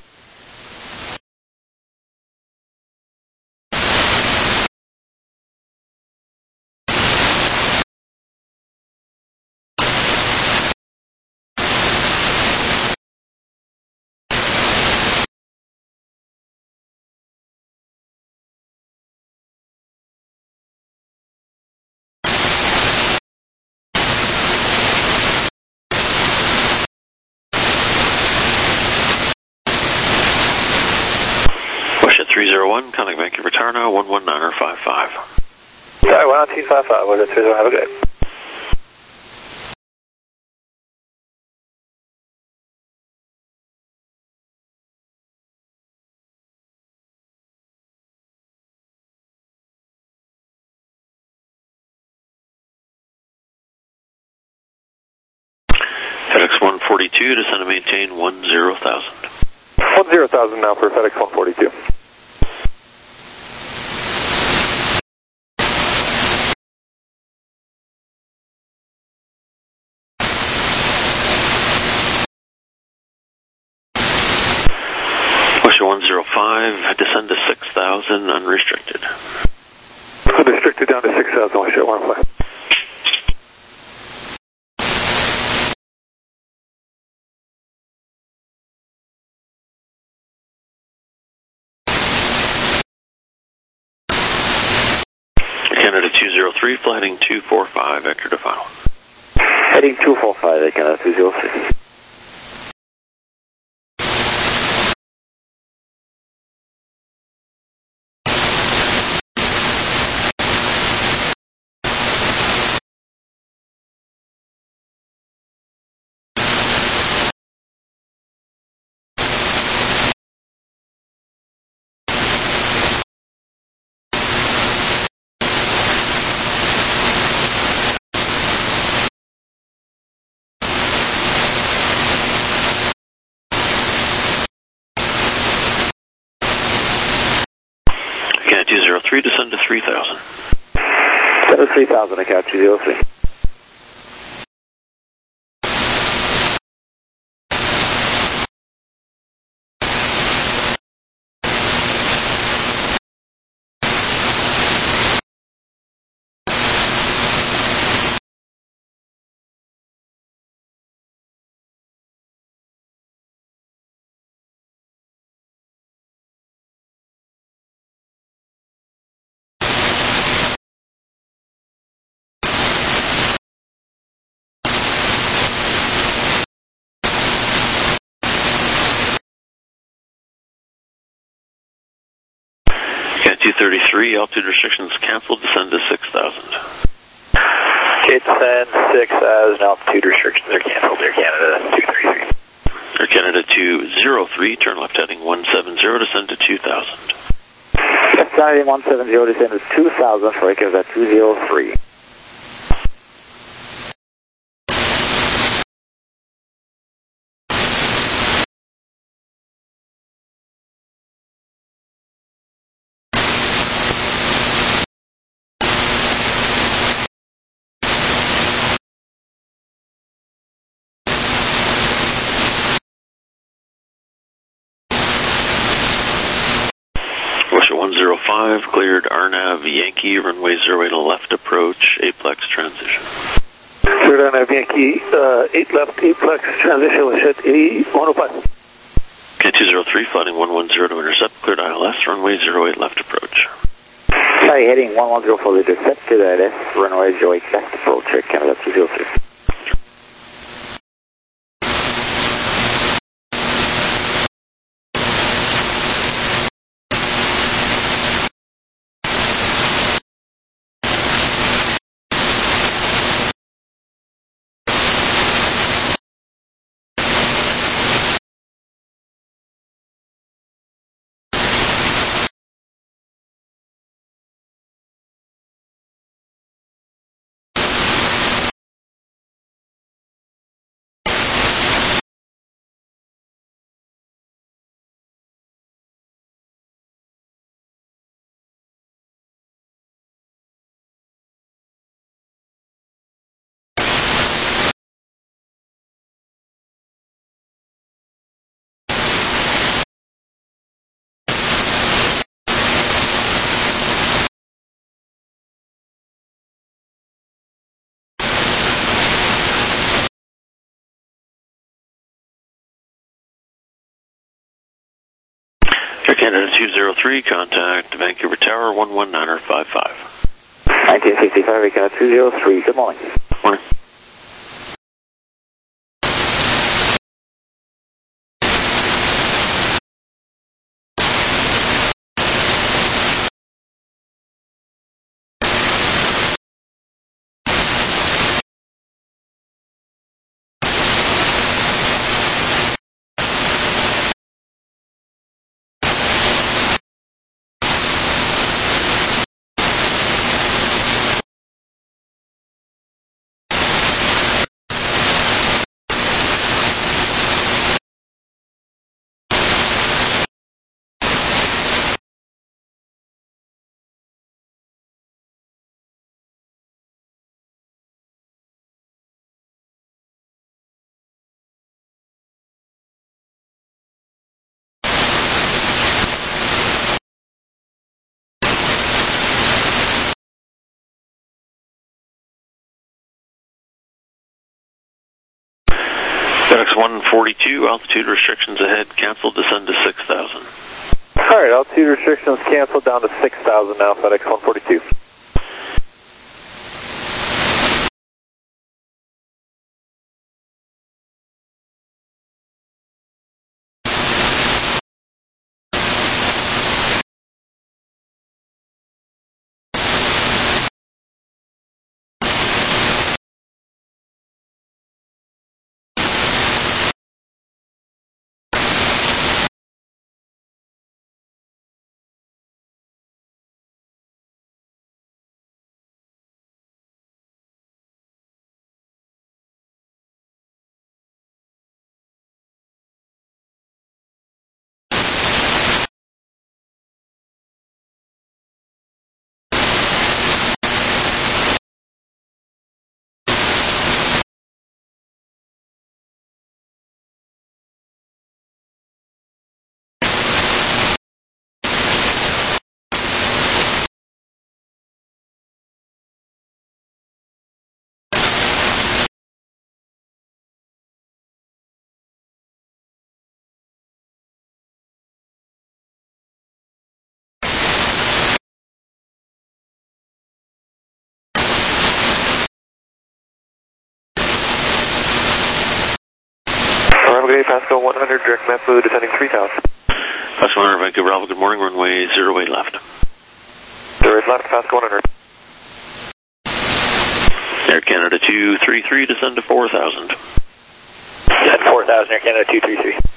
three zero one, contact Vancouver Tower now one one niner five five. Sorry, one nineteen fifty-five, WestJet three zero one, have a good day. FedEx one forty-two, descend and maintain one zero thousand. one zero thousand now for FedEx one forty-two. WestJet one zero five, descend to six unrestricted. Unrestricted down to six thousand, I'll show one five. Canada two zero three, flight heading two four five, vector to final. Heading two four five, Canada two zero three. two zero three, descend to three thousand. Descend to three thousand, account two zero three. two thirty-three, altitude restrictions canceled, descend to six thousand. Okay, descend six thousand, altitude restrictions are canceled, Air Canada two thirty-three. Air Canada two zero three, turn left heading one seven zero, descend to two thousand. Left heading one seven zero, descend to two thousand for Air Canada two zero three. one zero five, cleared R NAV Yankee, runway zero eight left approach, Aplex transition. Cleared R NAV Yankee, uh, eight left, Aplex transition, was at one oh five. Okay, two zero three, flighting one one zero to intercept, cleared I L S, runway zero eight left approach. Sorry, heading one one zero for the intercepted I L S, runway zero eight left approach, Air Canada two zero three. Air Canada two zero three, contact Vancouver Tower one one nine five five. nineteen sixty-five, Air Canada two zero three, good morning. Morning. FedEx one forty-two, altitude restrictions ahead, canceled, descend to six thousand. All right, altitude restrictions canceled down to six thousand now, FedEx one forty-two. Pascal one hundred, direct MetBlue, descending three thousand. Pascal one hundred, Vancouver Alpha, good morning, runway zero eight left. zero eight left, Pascal one hundred. Air Canada two three three, descend to four thousand. Descend four thousand, Air Canada two three three.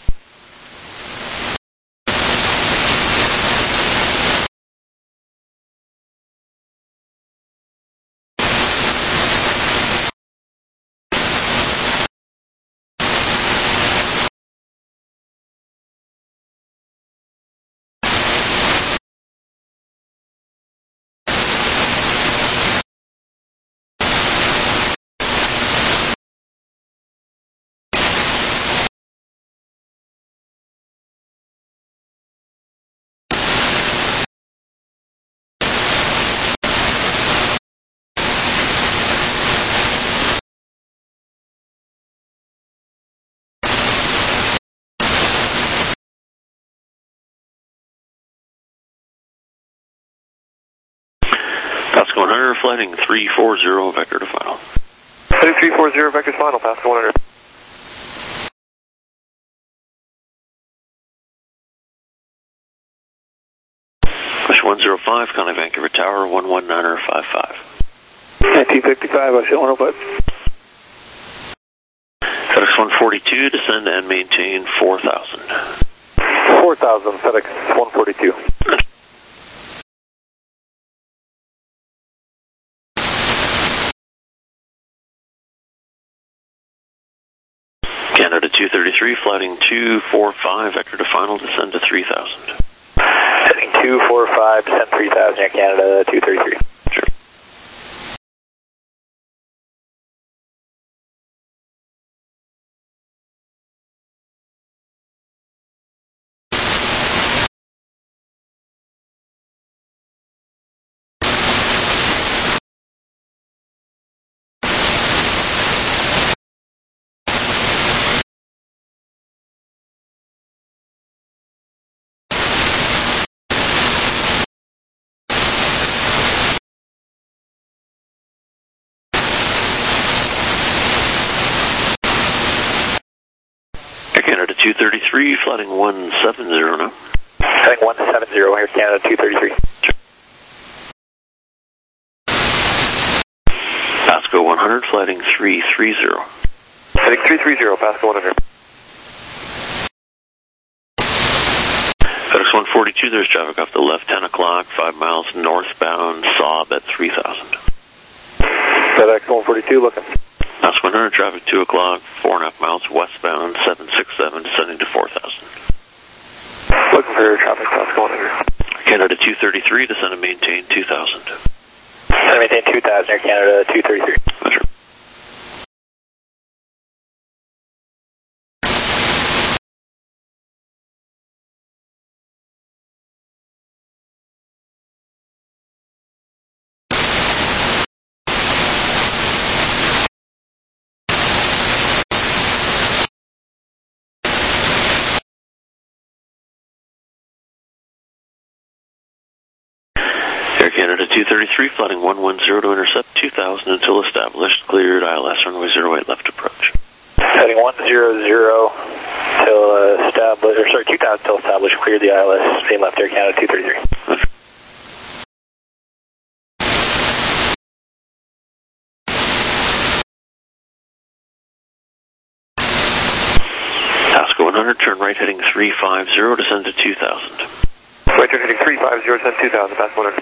Pascal one hundred, flighting three four zero, vector to final. Heading three four zero, vector to final, Pascal one hundred. Push one zero five, Contact Vancouver Tower, one one nine five five. T fifty-five, I show one oh five. FedEx one forty-two, descend and maintain four thousand. four thousand, FedEx one forty-two. Canada two thirty-three, flighting two four five, vector to final, descend to three thousand. Heading two four five, descend three thousand, Air Canada two thirty-three. Sure. Canada two thirty-three, flighting one seven zero now. Heading one seven zero, Air Canada two thirty-three. Pasco one hundred, flighting three three zero. Heading three three zero, Pasco one hundred. FedEx one forty-two, there's traffic off the left, ten o'clock, five miles northbound, Saab at three thousand. FedEx one forty-two, looking. Pasco one hundred, traffic two o'clock, four and a half miles westbound, seven six seven, descending to four thousand. Looking for traffic, Pasco one hundred. Canada two thirty-three, descend and maintain two thousand. Descend and maintain two thousand, Air Canada two thirty-three. Roger. Air Canada two thirty-three, flighting one one zero to intercept two thousand until established. Cleared I L S runway zero eight left approach. Heading one zero zero till uh, established, or sorry, two thousand till established. Cleared the I L S. Stay left, Air Canada two thirty-three. Okay. Tasco one hundred, turn right heading three five zero, descend to two thousand. Right turn heading three five zero, descend two thousand, Tasco one hundred.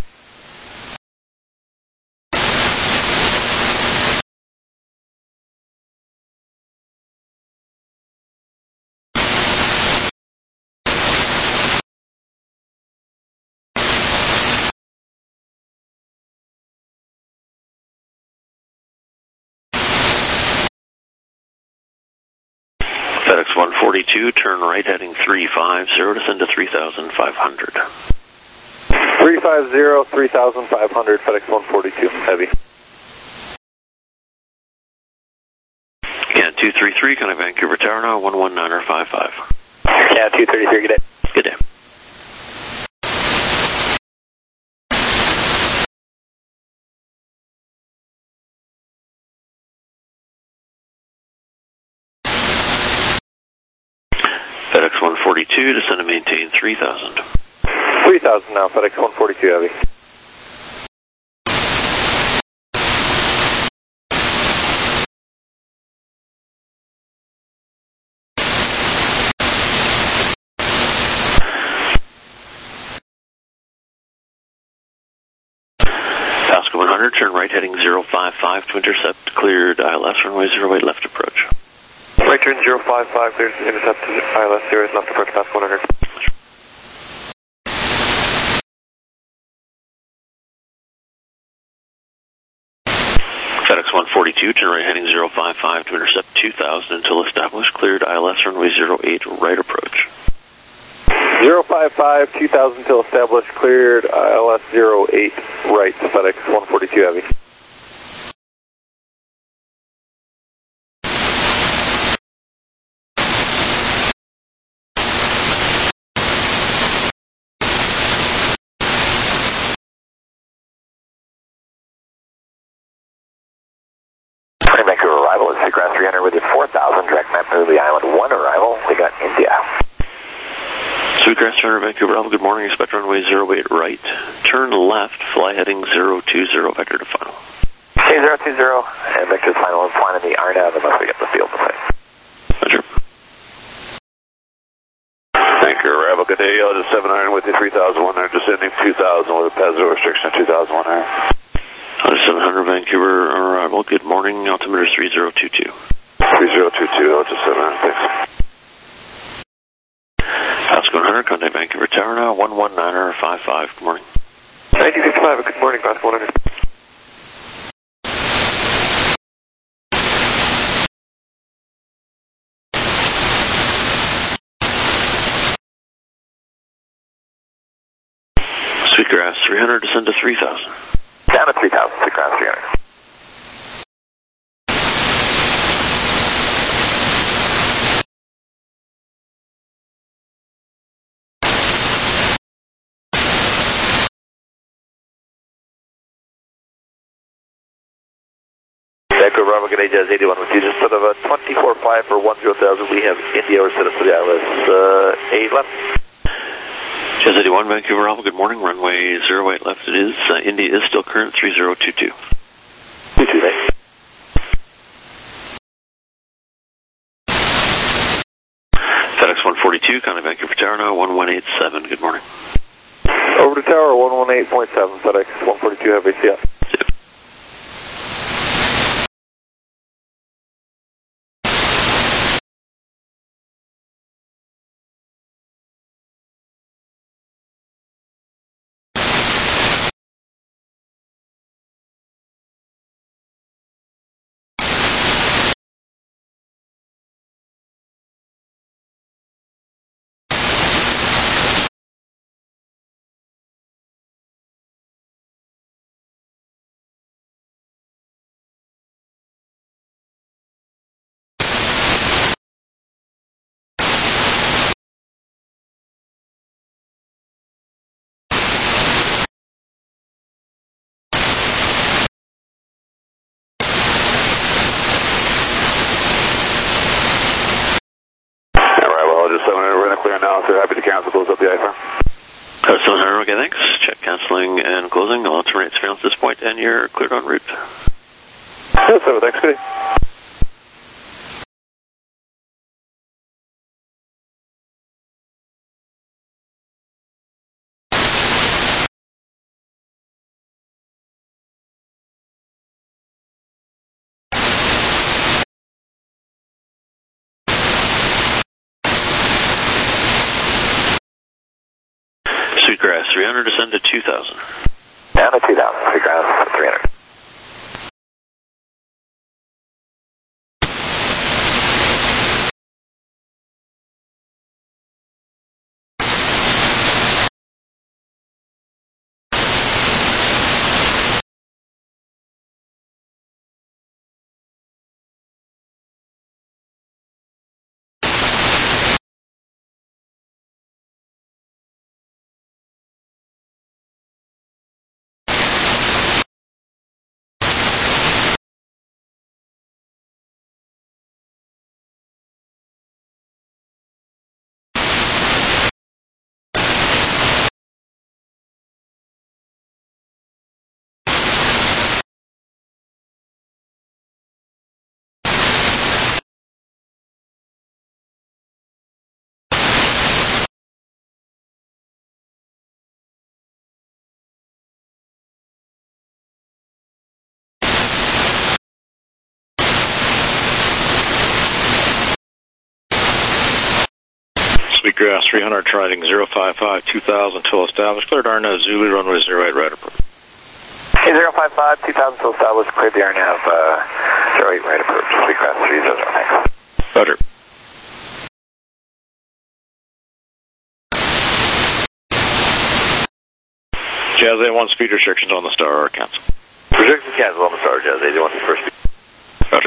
FedEx one forty-two, turn right heading three five zero, descend to three thousand five hundred. three five zero, three thousand five hundred, FedEx one forty-two, heavy. Can two three three, kind of Vancouver Tower now, one one nine five five. Yeah, two thirty-three, good day. Good day. FedEx one forty-two, descend and maintain three thousand. three thousand now, FedEx one forty-two, heavy. Tasco one hundred, turn right heading zero five five to intercept. Cleared I L S runway zero eight left approach. Right turn zero five five, there's intercept I L S zero eight left approach, Tasco one hundred. FedEx one forty-two, turn right heading zero five five to intercept two thousand until established. Cleared I L S runway zero eight right approach. zero five five, two thousand till established, cleared I L S zero eight right, FedEx one forty-two, heavy. Vancouver arrival is Seagrass three hundred with you four thousand, direct map to the island one arrival. We got India. Sweetgrass Turner, Vancouver Alpha, good morning. Expect runway zero eight right. Turn left, fly heading zero two zero, vector to final. Okay, zero two zero, and vector to final and flying in the R NAV unless we get the field to play. Roger. Vancouver arrival, good day. L seven hundred with you, three thousand one hundred, descending two thousand with a Pazzo restriction of two thousand one hundred. L seven hundred, Vancouver arrival, good morning. Altimeter three zero two two. three zero two two, L seven hundred, thanks. Tasco one hundred, contact Vancouver Tower now, one one nine five five, good morning. nineteen fifty-five, good morning, Tasco one hundred. Sweetgrass three hundred, descend to three thousand. Down to three thousand, Seagrass three hundred. Vancouver Bravo, good day, Jazz eighty-one with you. Just sort of a twenty-four five for one zero thousand. We have India, we're set up for the I L S uh, eight left. Jazz eighty-one, Vancouver Alpha, good morning. Runway zero eight left it is. Uh, India is still current, three zero two two. two two, thanks. FedEx one forty-two, contact Vancouver Tower now, one one eight seven, good morning. Over to tower, one one eight point seven, FedEx one forty-two, heavy, C F. cancelling and closing. I'll terminate surveillance at this point, and you're cleared en route. Yes, sir. Thanks, good. Sweetgrass three hundred, descend to two thousand. Down to two thousand, Sweetgrass three hundred. Sweetgrass three hundred, trying zero five five, two thousand till established. Cleared R N A V Zulu, runway zero eight, right approach. Hey, zero five five, two thousand till established. Cleared the R N A V uh, zero eight, right approach. Sweetgrass three zero, thanks. Roger. Jazz A one, speed restrictions on the Star are canceled. Restrictions canceled on the Star, Jazz A one, first speed. Roger.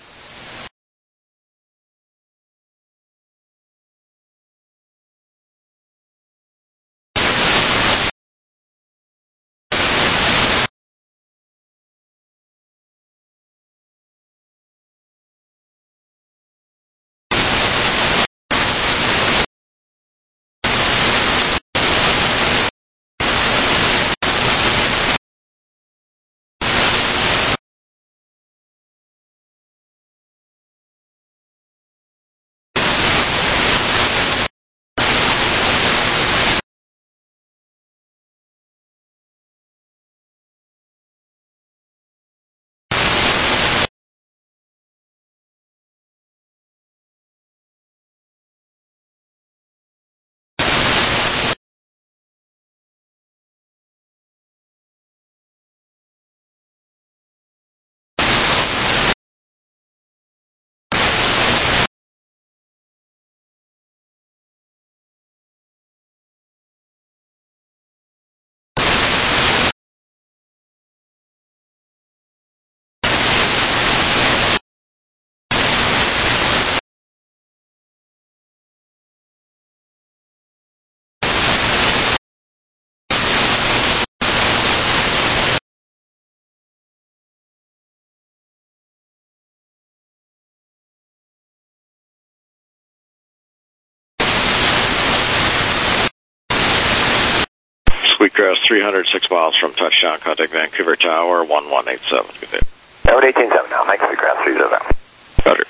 Sweetgrass three hundred, six miles from touchdown. Contact Vancouver Tower, one one eight seven. Good day. Tower eighteen seven now. Thanks, Sweetgrass three zero. Roger.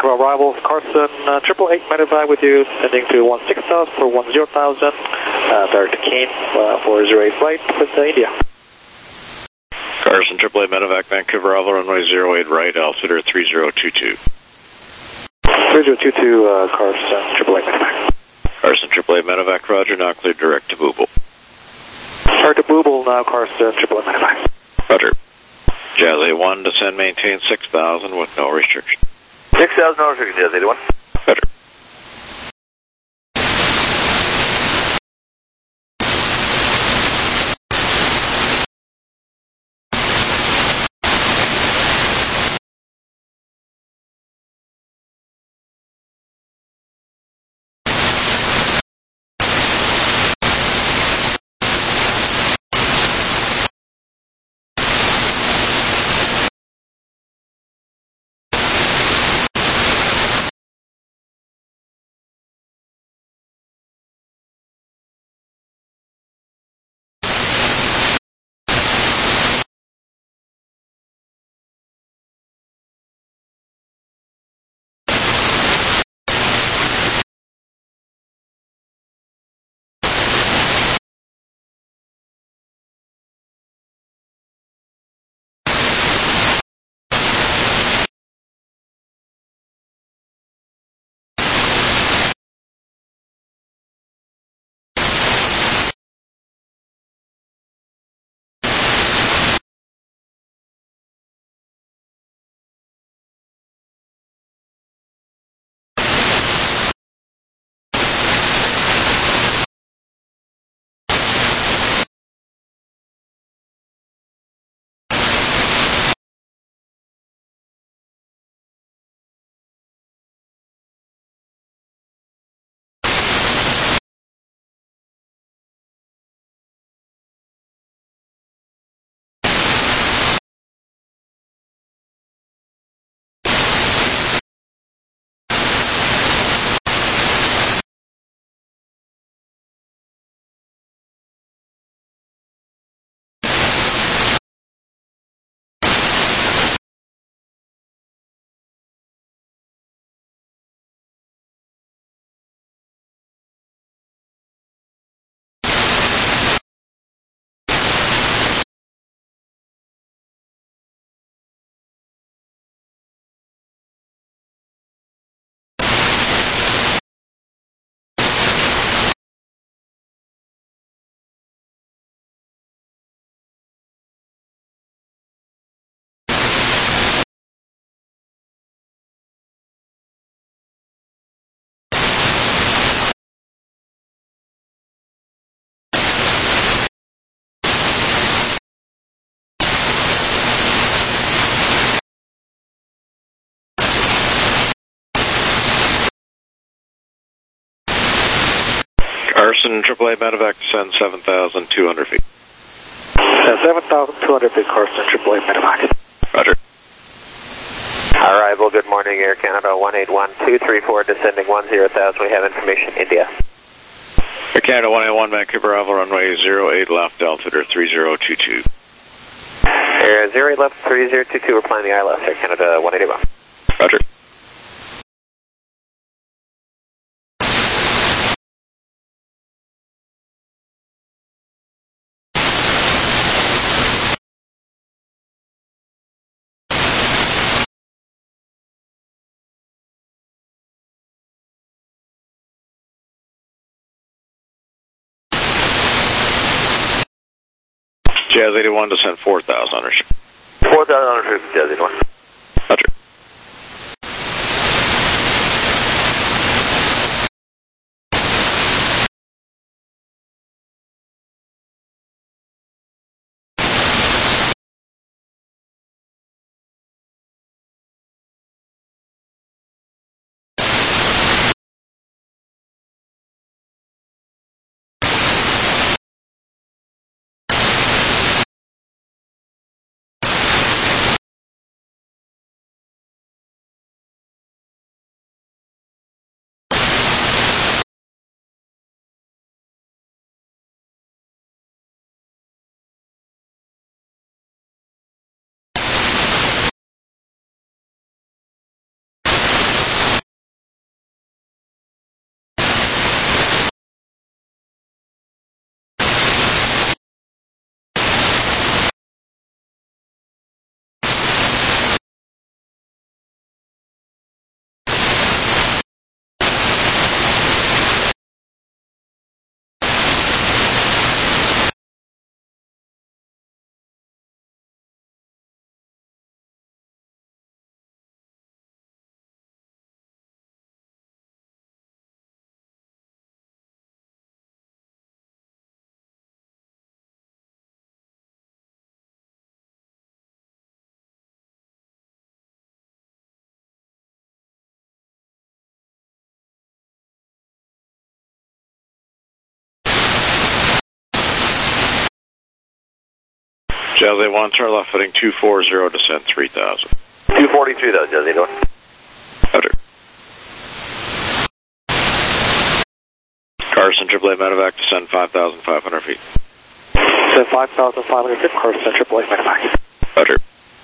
Vancouver arrival, Carson, uh, triple eight medevac with you, sending to one six thousand for one zero thousand, uh, direct to Keene, uh, four zero eight right with uh, India. Carson, triple eight medevac, Vancouver, Alpha, runway zero eight right, altimeter three zero two two. three zero two two, uh, Carson, triple eight medevac. Carson, triple eight medevac, roger, now cleared direct to Booble. Direct to Booble, now Carson, triple eight medevac. Roger. Jazz A one, descend, maintain six thousand with no restriction. six thousand, no restriction, Jazz eighty-one. Roger. Carson, triple eight medevac, descend seven thousand two hundred feet. Uh, seven thousand two hundred feet, Carson, triple eight medevac. Roger. Arrival, good morning, Air Canada, one eight one two three four, descending one zero thousand, we have information, India. Air Canada, one eight one, Vancouver, Alpha, runway zero eight left, altimeter three zero two two. Air zero eight left, three zero two two, we're flying the I L S, Air Canada, one eight one. Roger. Jazz eighty-one, descend four thousand under. four thousand under, Jazz eighty-one. Roger. Jazz A one, turn left heading two forty, descend three thousand. two forty-three, though, Jazz A one. Roger. Carson, triple A medevac, descend five thousand five hundred feet. Descend five thousand five hundred feet, Carson, triple A medevac. Roger.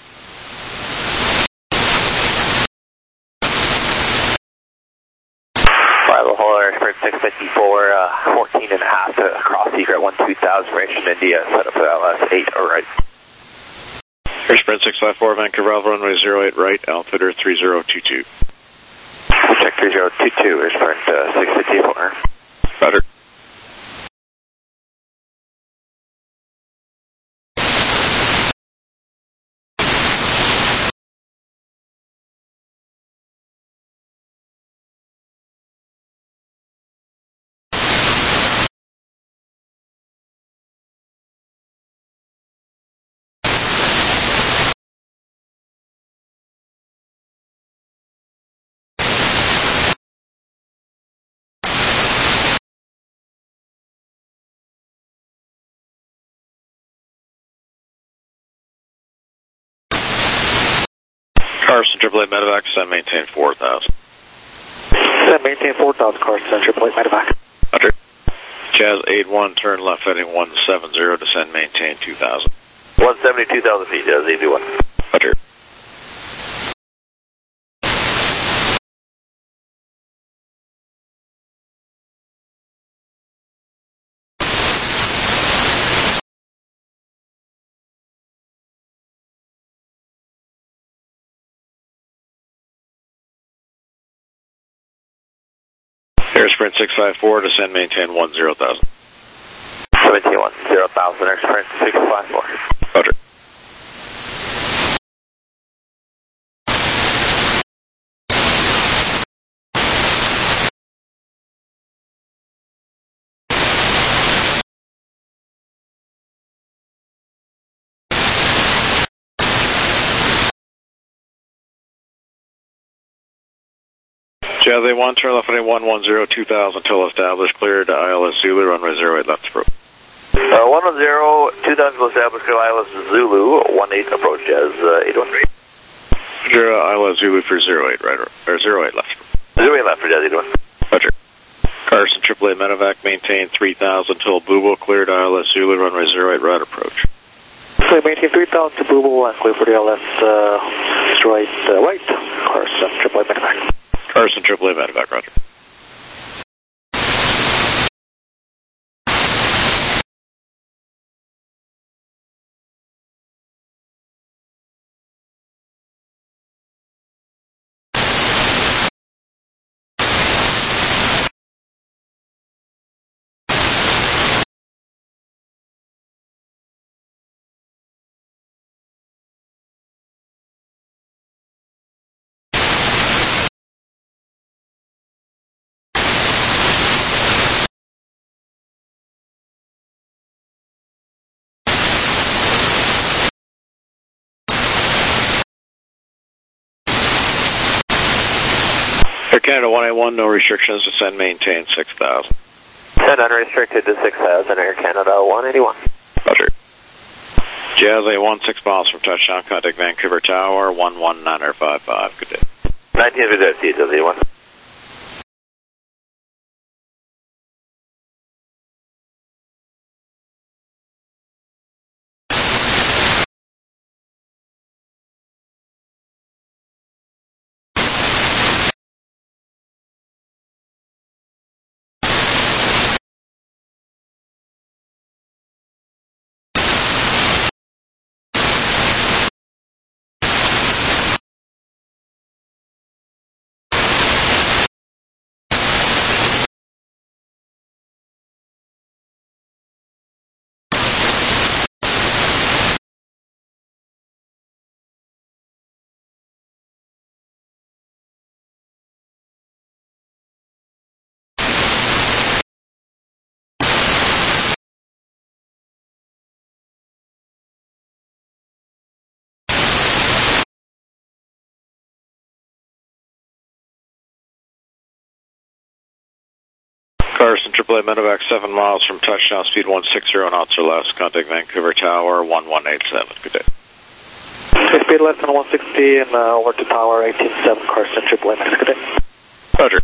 Arrival Holler, Sprint six fifty-four, uh, fourteen and a half to cross secret one two thousand, Ration India, set up for that last eight, all right. Air Sprint six five four, Vancouver Alpha, runway zero eight right, altimeter three zero two two. Check three zero two two, Air Sprint uh, six fifty-four. Roger. Carson, triple A medevac, descend maintain four thousand. Descend maintain four thousand, Carson, triple A medevac. Roger. Jazz eight one, turn left heading one seventy, descend maintain two thousand. one seventy-two thousand feet, Jazz A one. Roger. Air Sprint six five four, descend maintain one zero thousand. seventeen one zero thousand, Air Sprint six five four. Roger. Jazz A one, turn left heading one one zero, two thousand till established, cleared to I L S Zulu, runway zero eight left approach. Uh, one one zero, two thousand will establish, clear I L S Zulu, one eight approach, Jazz uh, eight one. Roger, I L S Zulu for zero eight right, or zero eight left. zero eight left for Jazz eight one. Roger. Carson, triple A medevac, maintain three thousand till Booble, cleared I L S Zulu, runway zero eight right approach. So maintain three thousand to Booble and clear for the I L S uh, straight uh, right, Carson, triple A medevac. Carson, triple A medevac, roger. Air Canada one A one, no restrictions, descend maintain six thousand. Descend unrestricted to six thousand, Air Canada one eighty-one. Roger. Jazz A one, six miles from touchdown, contact Vancouver Tower, one one nine five five, good day. nineteen fifty, Jazz A one. Airplane Medevac seven miles from touchdown, speed one sixty knots or less. Contact Vancouver Tower one one eight seven. Good day. Speed less than one sixty and uh, over to Tower eighteen seven, Carson, triple A Max. Good day. Roger.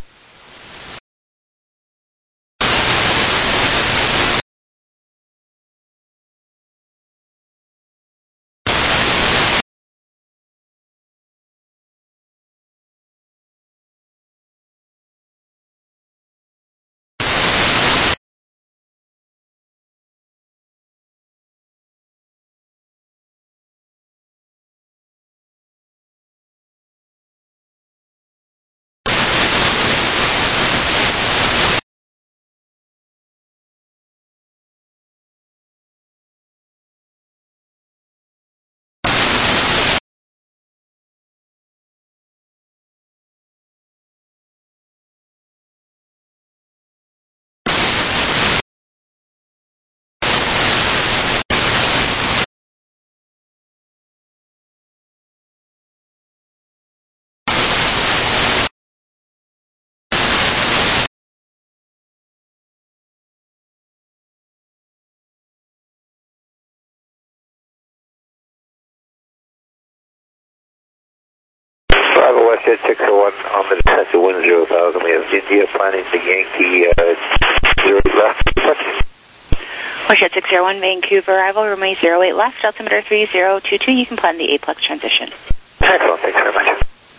Bravo Westjet six oh one on the descent to one zero thousand. We have India planning to Yankee uh, zero left. Westjet six oh one, Vancouver arrival, runway zero eight left, altimeter three zero two two. You can plan the A-Plex transition. Excellent, thanks very much.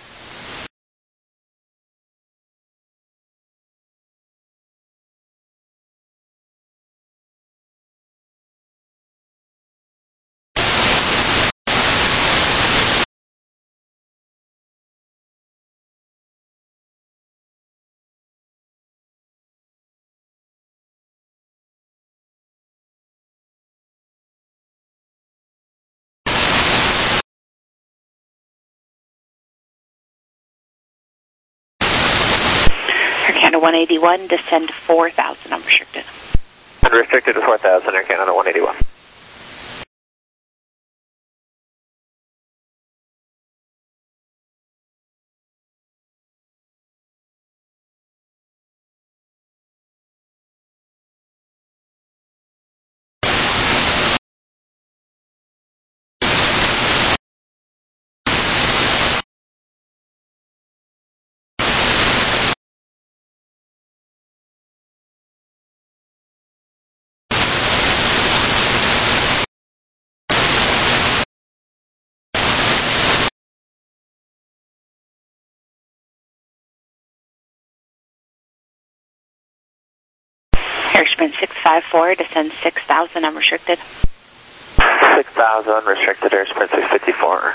Canada one eighty-one, descend four thousand, unrestricted. Unrestricted to four thousand, Air Canada one eighty-one. Airsprint six five four, descend six thousand, unrestricted. six thousand, unrestricted, Airsprint six fifty-four.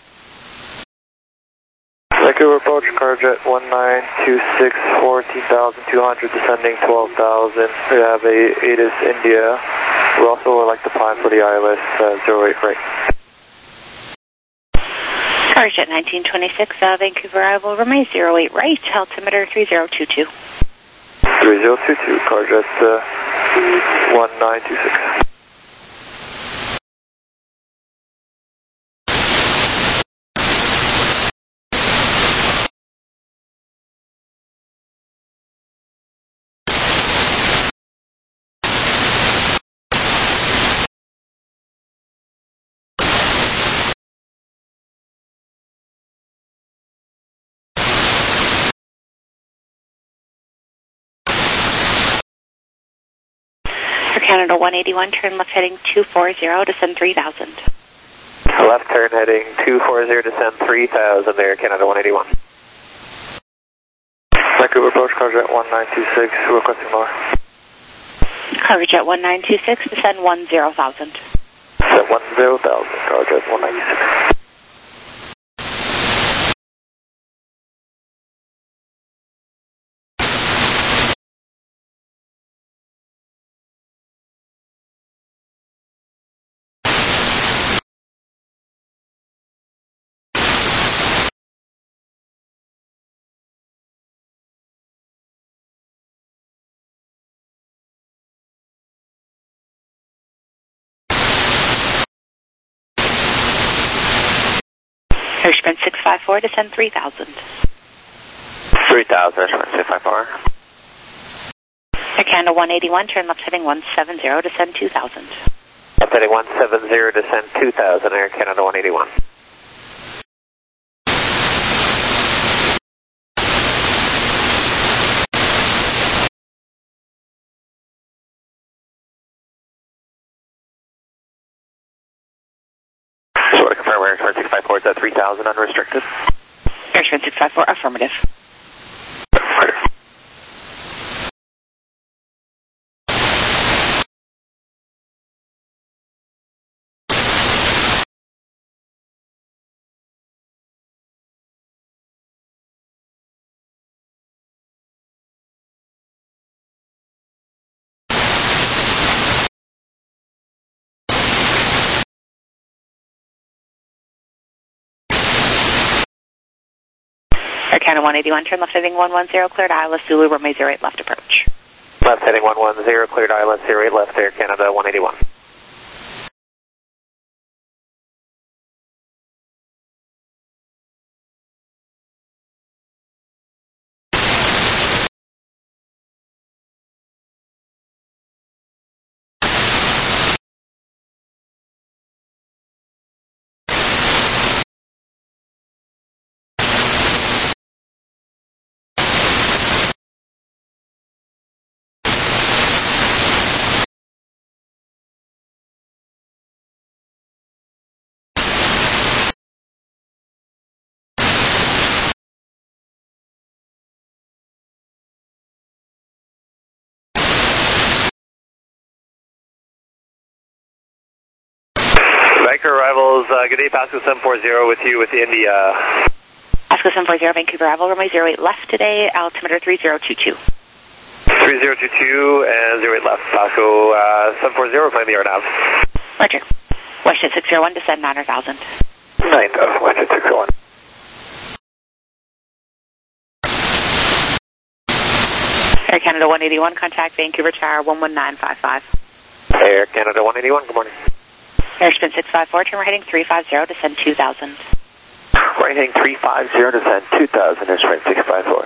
Vancouver approach, Carjet one nine two six, fourteen thousand two hundred, descending twelve thousand. We have a ATIS India. We also would like to plan for the I L S uh, zero eight right. Carjet nineteen twenty-six, uh, Vancouver arrival, runway zero eight right, altimeter three zero two two. three zero two two, Carjet uh, one nine two six. Canada one eighty-one, turn left heading two four zero, descend three thousand. Left turn heading two four zero, descend three thousand, Air Canada one eighty-one. Vancouver approach, Carjet one nine two six, requesting lower. Carjet one nine two six, descend one zero thousand. Descend one zero thousand, Carjet one nine two six. Airsprint six five four, descend three thousand. three thousand, Airsprint six five four. Air Canada one eighty-one, turn left heading one seventy, descend two thousand. Left heading one seventy, descend two thousand, Air Canada one eighty-one. So I confirm Air Trend six five four is at three thousand unrestricted? Air Trend six five four, affirmative. Air Canada one eighty-one, turn left heading one one zero, cleared I L S Zulu, runway zero eight left approach. Left heading one one zero, cleared I L S zero eight left, Air Canada one eighty-one. Vancouver arrivals, uh, good day, Pasco seven four zero with you with India. Pasco seven four zero, Vancouver arrival, runway zero eight left today, altimeter three zero two two. three zero two two and zero eight left, Pasco uh, seven four zero, claim the air nav. Roger. Westjet six zero one, descend nine thousand. nine thousand, Westjet six zero one. Air Canada one eighty-one, contact Vancouver Tower one one nine five five. Air Canada one eighty-one, good morning. Airspin six five four, turn right heading three five zero, descend two thousand. Right heading three five zero, descend two thousand, Airspin six five four.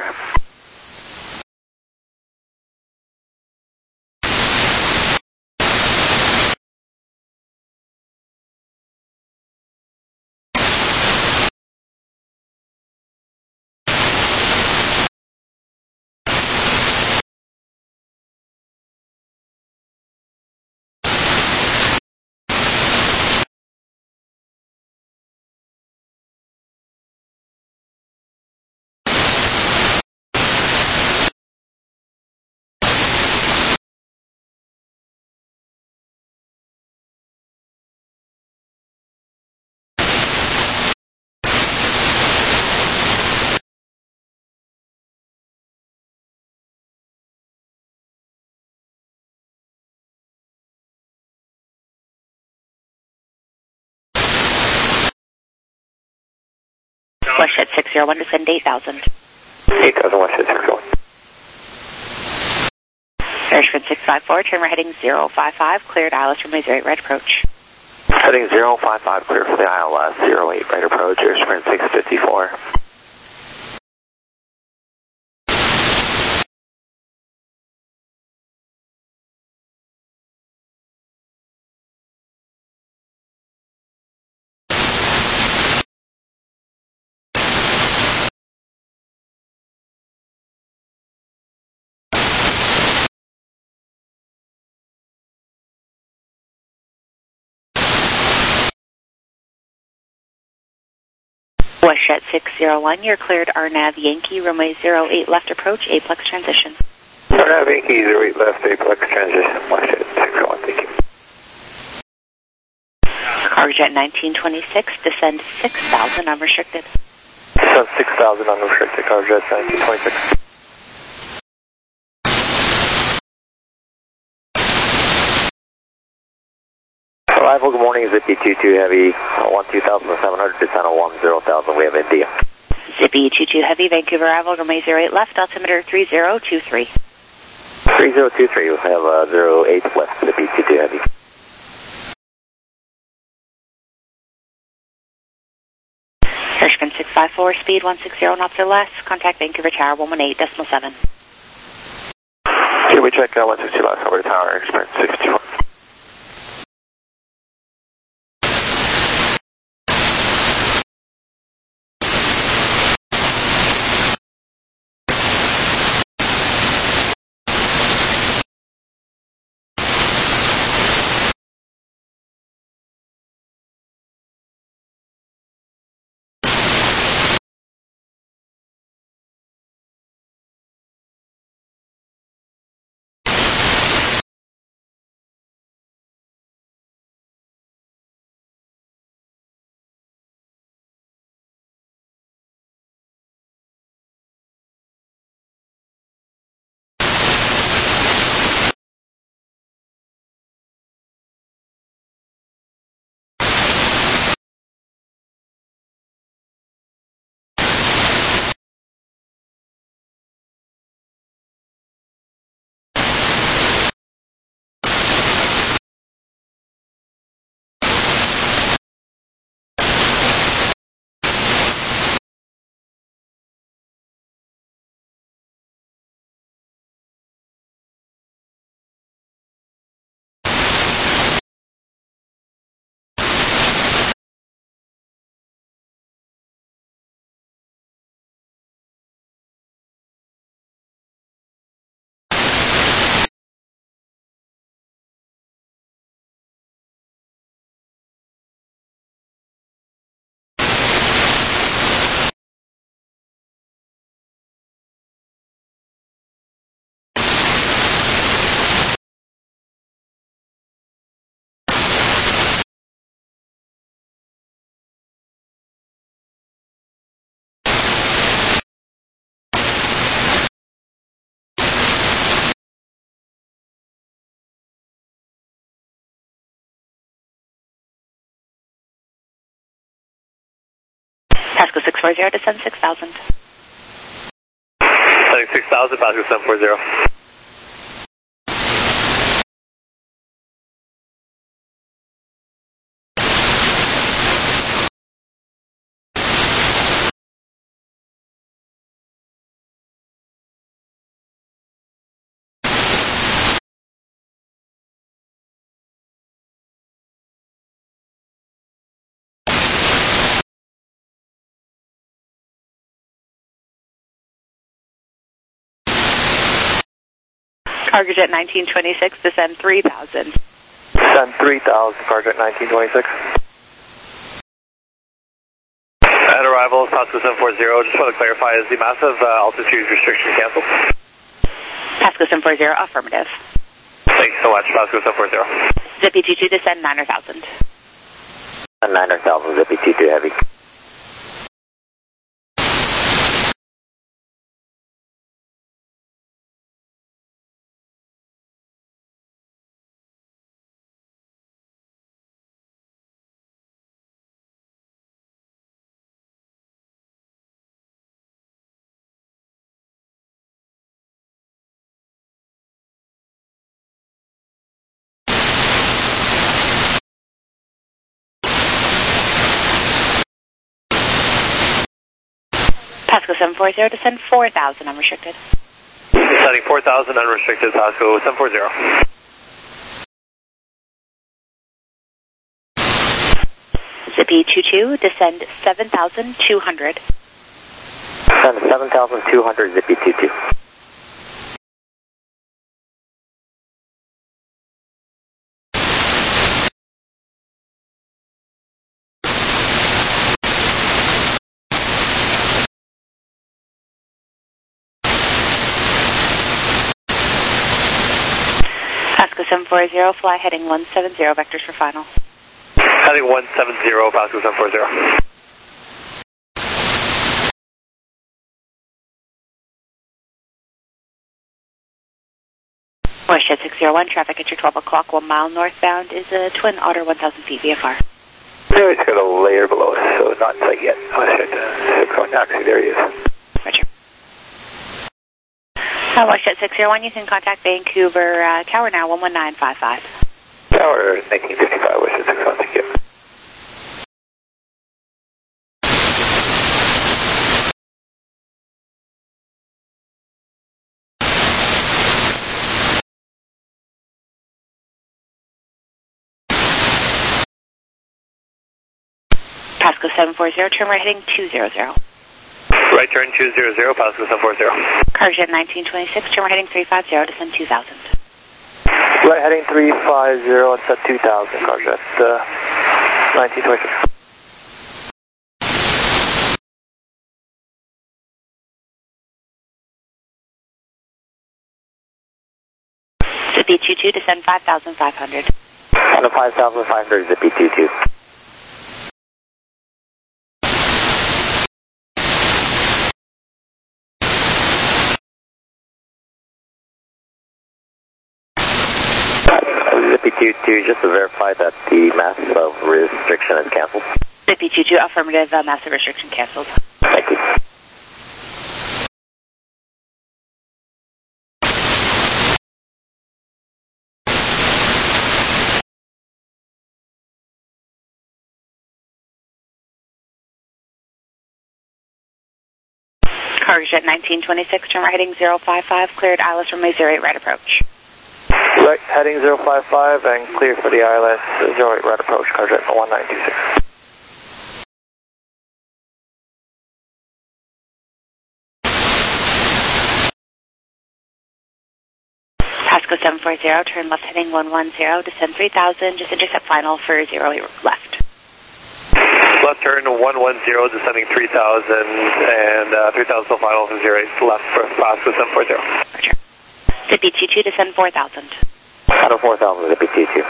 Westjet six zero one, descend eight thousand. eight thousand, Westjet six zero one. Airspin six five four, turn right heading zero five five, cleared I L S runway zero eight right approach. Heading zero five five, clear for the I L S zero eight right approach, Airspin six fifty-four. Westjet six zero one, you're cleared R NAV Yankee, runway zero eight left approach, Aplex transition. R NAV Yankee, zero eight left, Aplex transition, Westjet six zero one, thank you. Cargojet nineteen twenty-six, descend six thousand unrestricted. Descend six thousand unrestricted, Cargojet nineteen twenty-six. Arrival, good morning, Zippy two two Heavy, one two thousand seven hundred, descend on one zero thousand, we have India. Zippy two two Heavy, Vancouver arrival, runway zero eight left, altimeter three zero two three. three zero two three, we have uh, zero eight left, Zippy two two Heavy. Hirschman six five four, speed one sixty knots or less, contact Vancouver Tower one one eight decimal seven. Gateway check uh, one sixty last over to tower, experience sixty-one. Pasco six four zero, descend six thousand. Descending six thousand, Pasco seven four zero. Cargojet nineteen twenty-six, descend three thousand. Descend three thousand, Cargojet nineteen twenty-six. At arrival, Pasco seven four zero, just want to clarify, is the massive uh, altitude restriction canceled? Pasco seven four zero, affirmative. Thanks so much, Pasco seven four zero. Zippy two two, descend niner thousand. niner thousand, Zippy two two heavy. Pasco seven four zero, descend four thousand, unrestricted. Descending four thousand, unrestricted, Pasco seven four zero. Zippy two two, descend seven thousand two hundred. Descend seven thousand two hundred, Zippy two two. Pasco seven four zero, fly heading one seven zero, vectors for final. Heading one seven zero, Pasco seven four zero. WestJet six zero one, traffic at your twelve o'clock, one mile northbound is a twin otter one thousand feet V F R. No, it's got a layer below us, so not in sight yet. Oh, shit. Uh, actually, there he is. Roger. Uh, WestJet six zero one, you can contact Vancouver uh, Tower now, one one nine five five. Tower nineteen fifty-five, WestJet six zero one, thank you. Pasco seven four zero, turn right heading two zero zero. Right turn two zero zero, Pasco seven four zero. Carjet nineteen twenty-six, turn right heading three five zero, descend two thousand. Right heading three five zero, and set two thousand, Carjet uh, nineteen twenty-six. Zippy two two, descend five thousand five hundred. And a five thousand five hundred, Zippy two two. Zippy two two, just to verify that the massive restriction is canceled. Zippy two two, affirmative, uh, massive restriction canceled. Thank you. Carjet nineteen twenty-six, turn right heading zero five five, cleared I L S runway zero eight right approach. Right heading zero five five and clear for the I L S zero eight right approach, Carjet one nine two six. Pasco seven four zero, turn left heading one one zero, descend three thousand, just intercept final for zero eight left. Left turn one one zero, descending three thousand, and uh, three thousand till final for zero eight left for Pasco seven four zero. Roger. Zippy two two, descend four thousand. Out of four thousand, Zippy two two.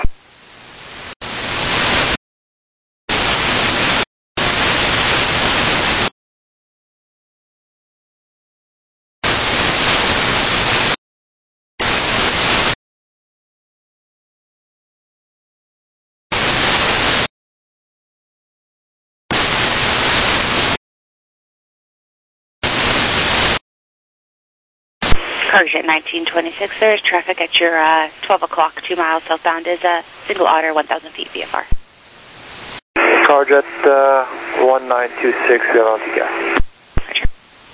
Carjet nineteen twenty-six, there is traffic at your uh, twelve o'clock, two miles southbound is a single otter, one thousand feet V F R. Carjet uh, one nine two six, we have on to gas. Roger.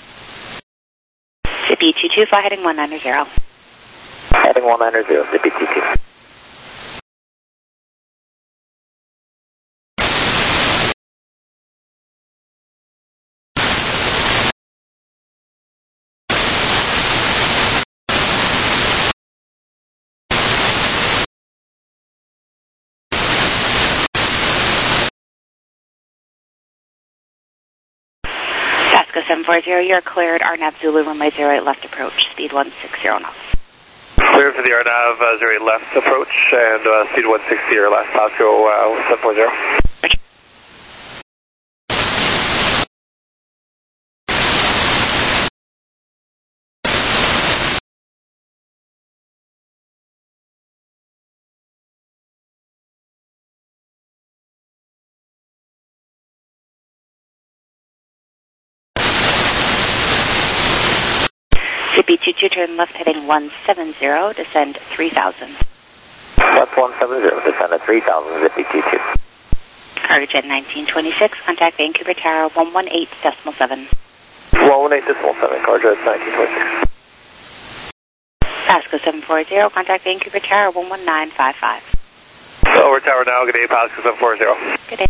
Zippy two two, fly heading one nine zero. Heading one nine zero, Zippy two two. Pasco seven four zero, you're cleared, R N A V Zulu runway zero eight left approach, speed one six zero knots. Clear for the R N A V uh, zero eight left approach and uh, speed one sixty or left, Pasco uh, seven four zero. Zippy two two, turn left heading one seven zero, descend three thousand. Left one seven zero, descend at three thousand, Zippy two two. Carjet nineteen twenty-six, contact Vancouver Tower one one eight decimal seven. one one eight decimal seven, Carjet nineteen twenty-six. Pasco seven four zero, contact Vancouver Tower one one nine five five. Over tower now, good day, Pasco seven four zero. Good day.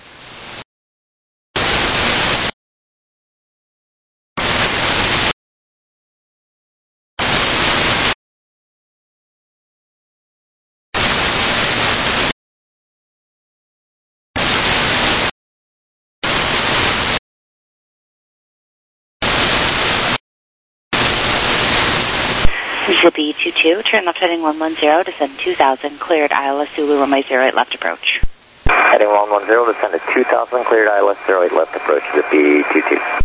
Zippy two two, turn left heading one one zero, descend two thousand, cleared I L S Zulu runway zero eight left approach. Heading one one zero, descend at two thousand, cleared I L S zero eight left approach, Zippy two two.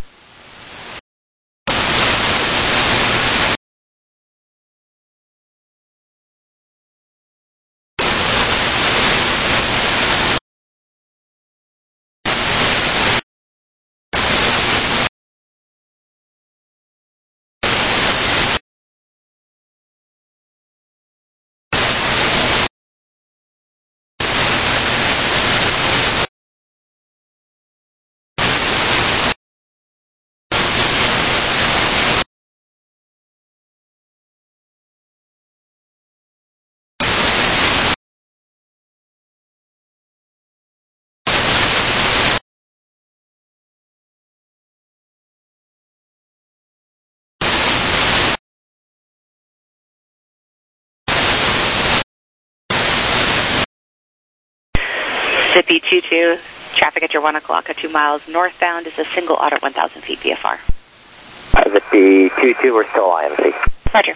Zippy two two, traffic at your one o'clock at two miles northbound is a single otter one thousand feet V F R. Uh, Zippy two two, we're still I M C. Roger.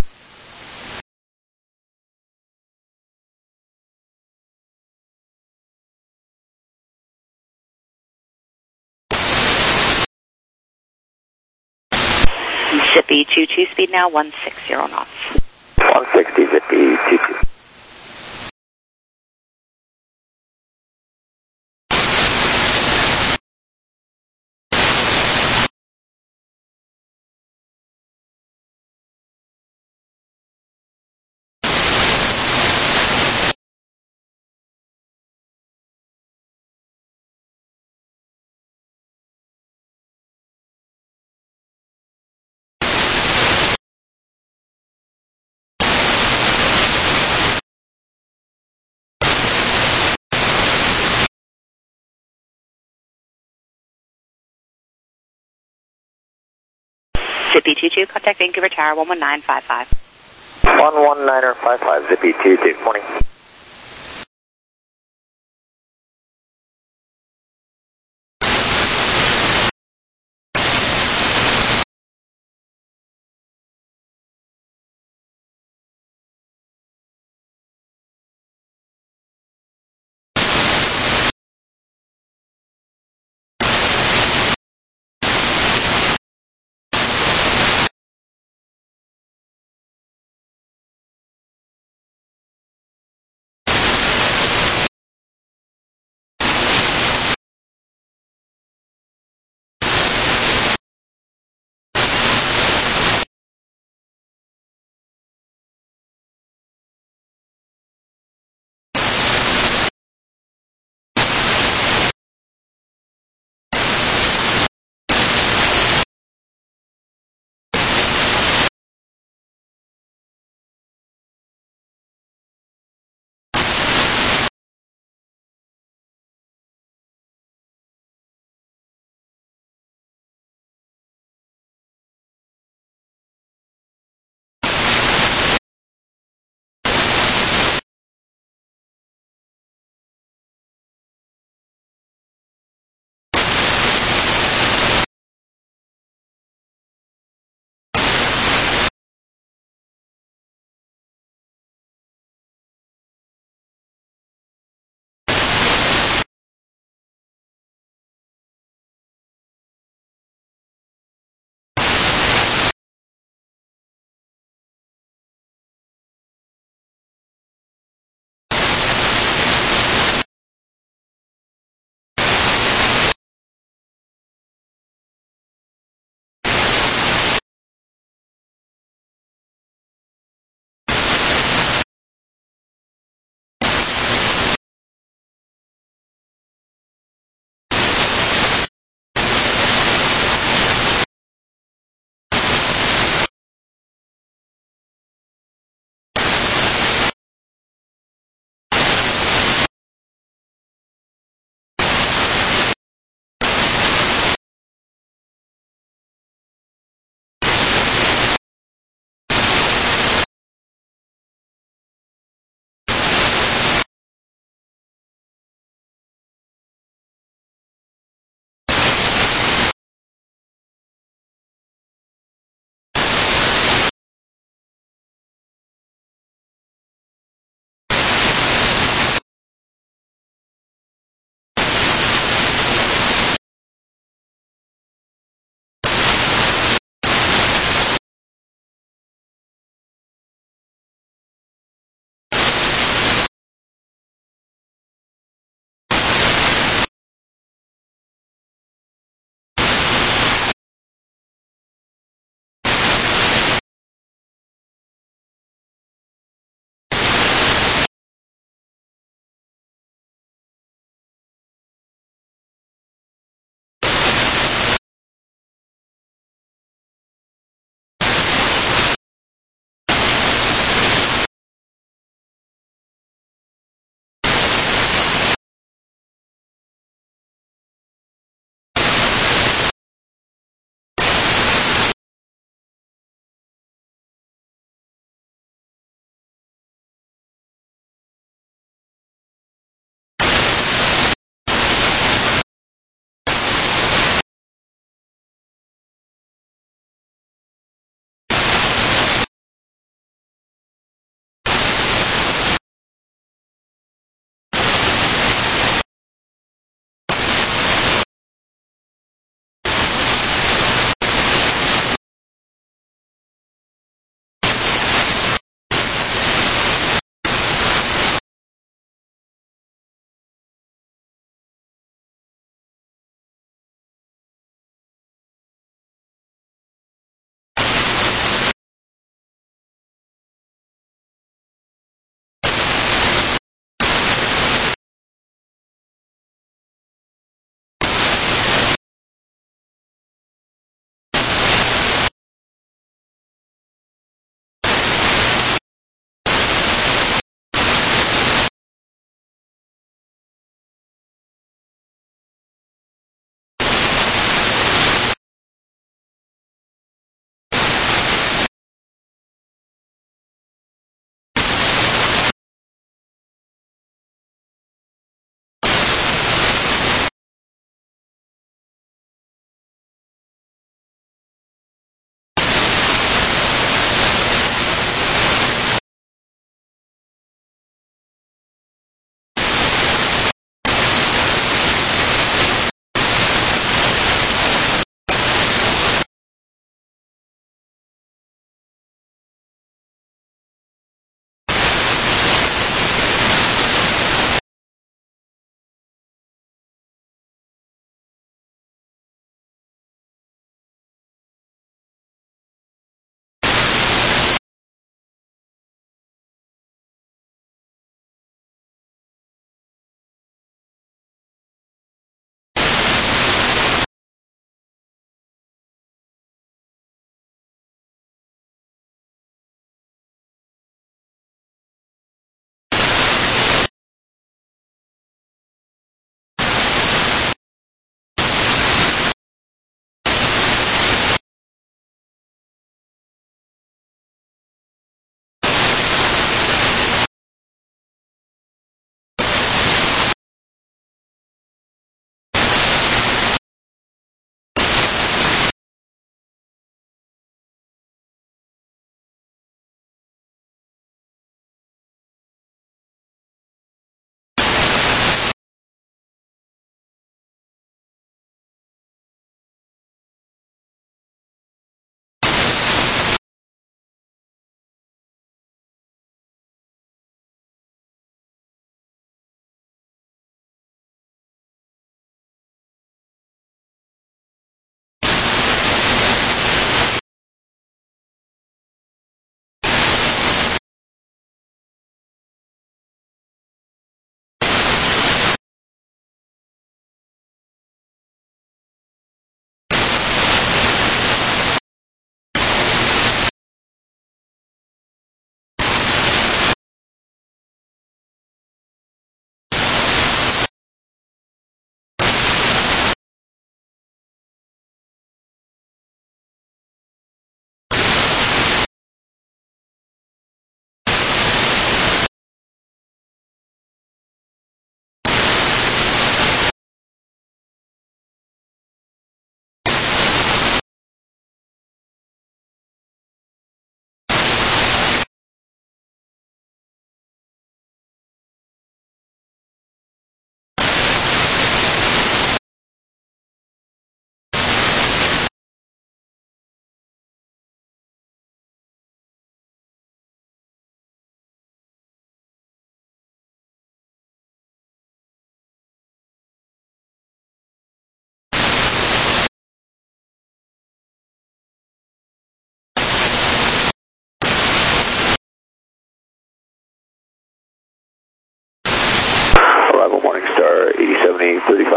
Zippy two two, speed now one sixty knots. one sixty, Zippy two two. Zippy two two, contact Vancouver Tower one one nine five five. one one niner five five, Zippy two two. Morning.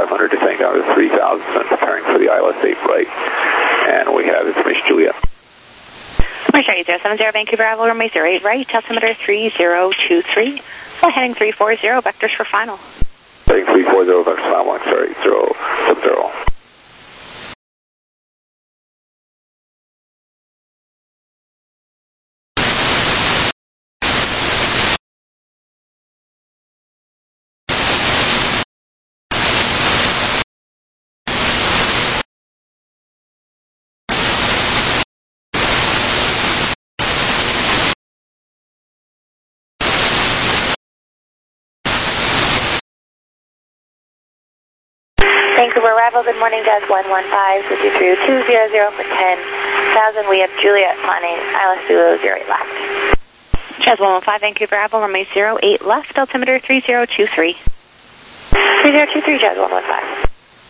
five hundred, descending down to three thousand and preparing for the I L S eight right. And we have information Juliet. Montreal eight zero seven zero, Vancouver, Bravo, runway zero eight right, altimeter three zero two three, flight heading three four zero, vectors for final. Heading three four zero, vectors for final, sorry, zero sub zero. Vancouver arrival, good morning, Jazz one one five, with you through two zero zero for ten thousand. We have Juliet planning, I L S Zulu zero eight left. Jazz one one five, Vancouver arrival, runway zero eight left, altimeter three zero two three. three zero two three, Jazz one one five.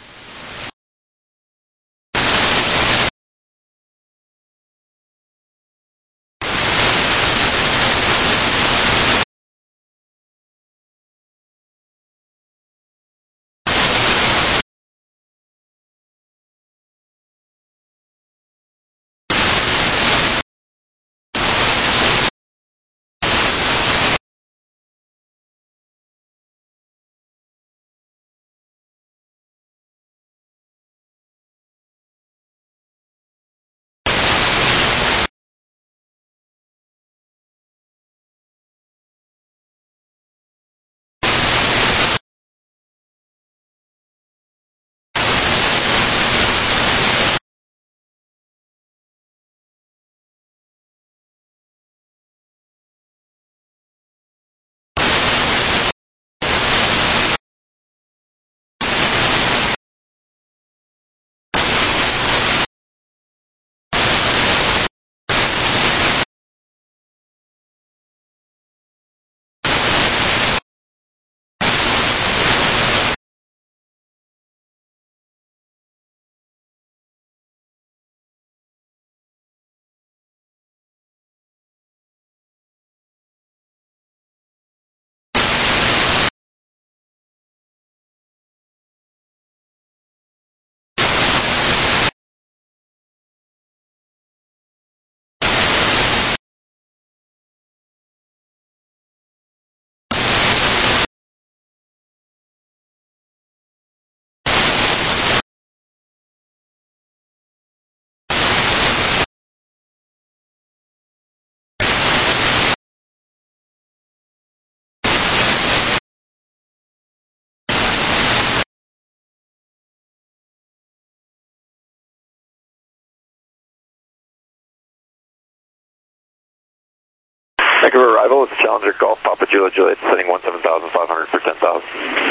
Vancouver arrival, it's Challenger Golf Papa Juliet Juliet, setting one seven thousand five hundred for ten thousand.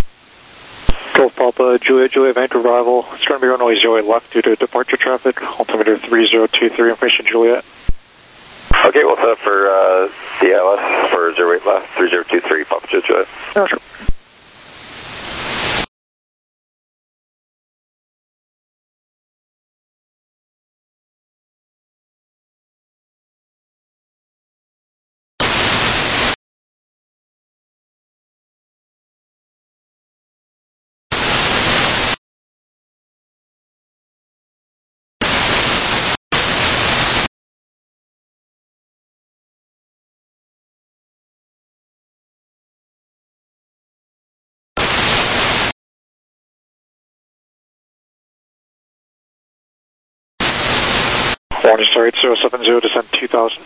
Golf Papa Juliet Juliet, Vancouver arrival. It's going to be runway zero eight left due to departure traffic. Altimeter three zero two three, information Juliet. Okay, we'll set up for uh, the I L S for zero eight left, three zero two three, Papa Juliet Juliet. Roger. Warning Star eight zero seven zero, descent two thousand.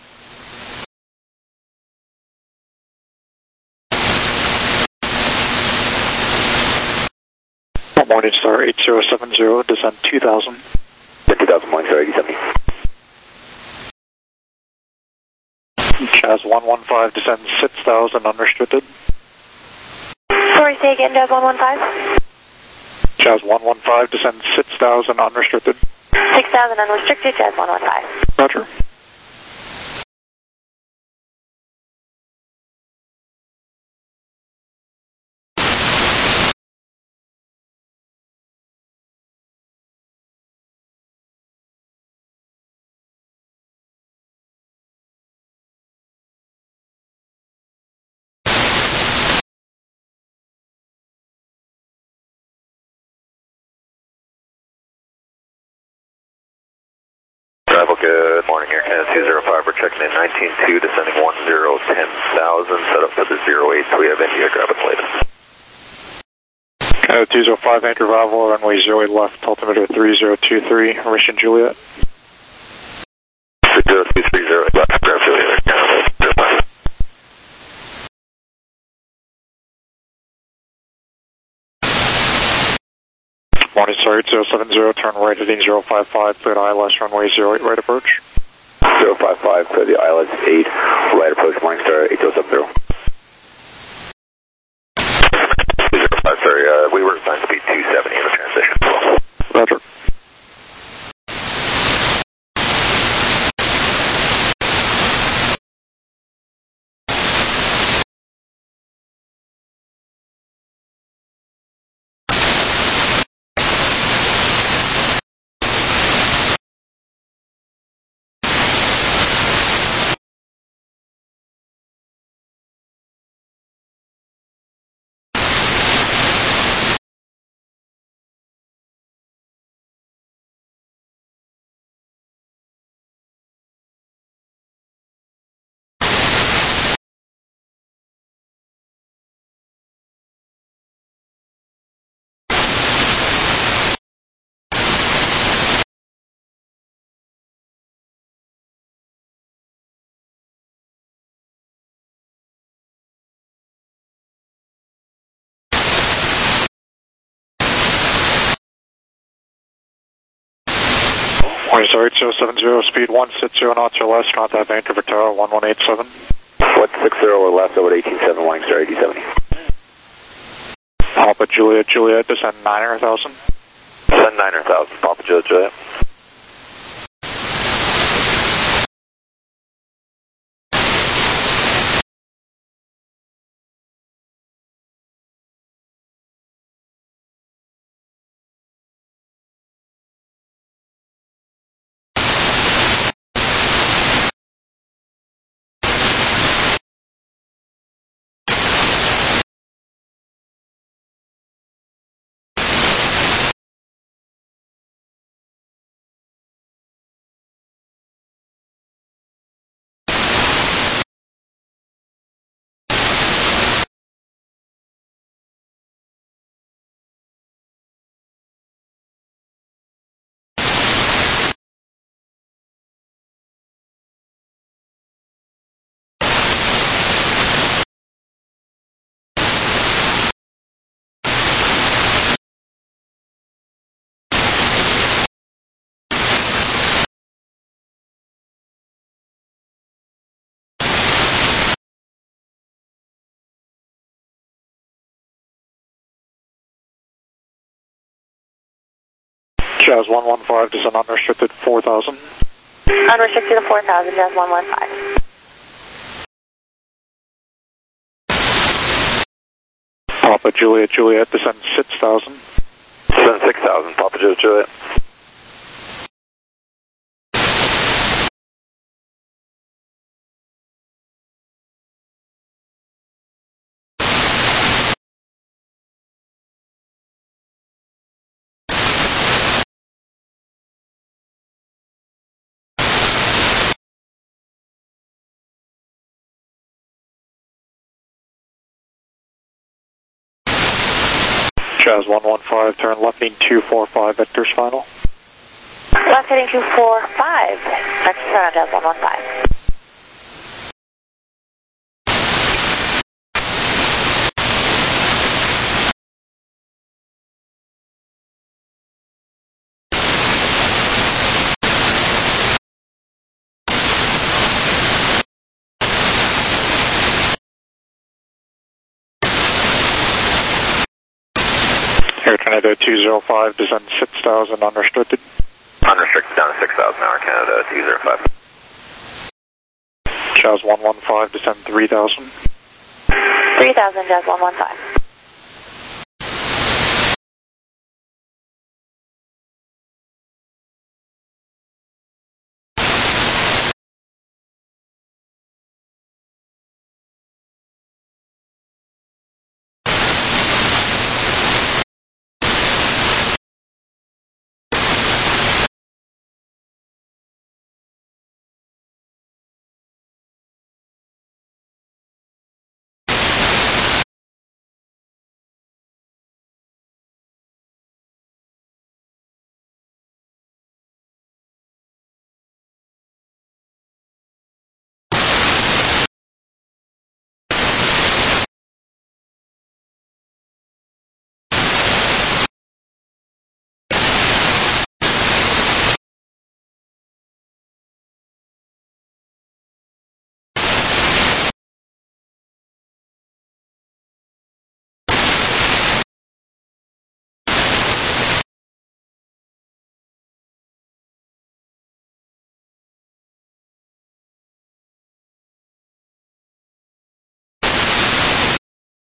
Morning Star eight zero seven zero, descent two thousand. two thousand, Morning Star eighty seventy. Jazz one one five, descend six thousand, unrestricted. Sorry, say again, Jazz one one five. Jazz one one five, descend six thousand, unrestricted. six thousand unrestricted, Jazz one one five. Roger. Arrival, good morning, Air Canada two zero five, we're checking in nineteen two, descending one zero ten thousand, set up for the zero eight, we have India, grab it later. Canada two zero five, anchor arrival, runway zero eight left, altimeter three zero two three, Mission Juliet. three zero two three, zero eight left, grab Juliet, Canada zero five. Morning, sorry, zero seven zero, turn right heading zero five five, clear to I L S, runway zero eight, right approach. zero five five, clear the I L S eight, right approach, Morningstar eight zero seven zero. zero five, sorry, uh, we were assigned speed two seventy in the transition. Roger. Morning, sorry, zero seven zero, speed one six zero knots or less, contact Vancouver Tower one one eight seven. one six zero or less over eighteen seven, Morningstar eighty seventy. Papa Juliet, Juliet, descend niner thousand. Descend niner thousand, Papa Juliet, Juliet. Jazz one one five, descend unrestricted four thousand. Unrestricted to four thousand, Jazz one one five. Papa Juliet, Juliet, descend six thousand. Descend six thousand, Papa Juliet, Juliet. Jazz one one five, turn left heading two four five, Vector's final. Left heading two four five, Vector's final, Jazz one one five. Air Canada two zero five, descend six thousand, unrestricted. Unrestricted down to six thousand, Air Canada two zero five. Jazz one one five, descend three thousand. three thousand, Jazz one one five.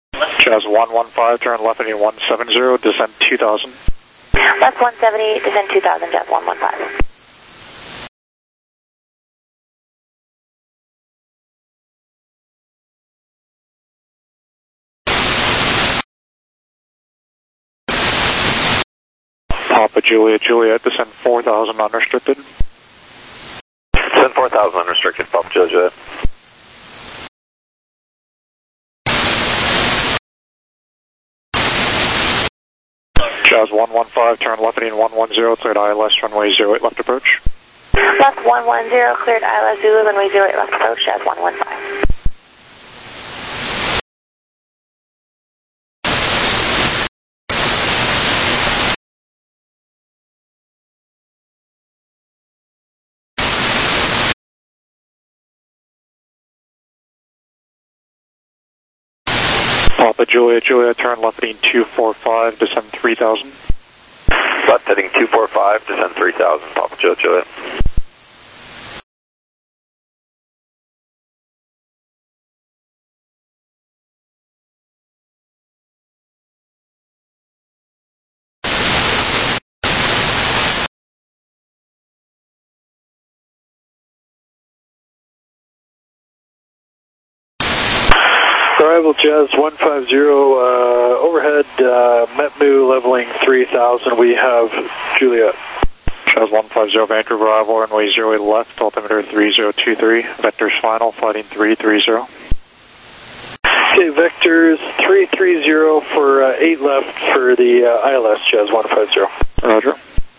Jazz one one five, turn left heading one seventy, descend two thousand. Left one seventy, descend two thousand, Jazz one one five. Papa Juliet, Juliet, descend four thousand unrestricted. Descend four thousand unrestricted, Papa Juliet. Jazz one one five, turn left heading one one zero, cleared I L S, runway zero eight left approach. Left one one zero, cleared I L S Zulu, runway zero eight left approach, Jazz one one five. Papa Juliet, Juliet, turn left heading two four five, descend three thousand. Left heading two four five, descend three thousand, Papa Juliet, Juliet. Arrival Jazz one five zero, uh, overhead, uh, Metmu leveling three thousand, we have Juliet. Jazz one five zero, Vancouver arrival, runway zero eight left, altimeter three zero two three, vectors final, flighting three three zero. Okay, vectors three three zero for uh, eight left for the uh, I L S, Jazz one five zero. Roger.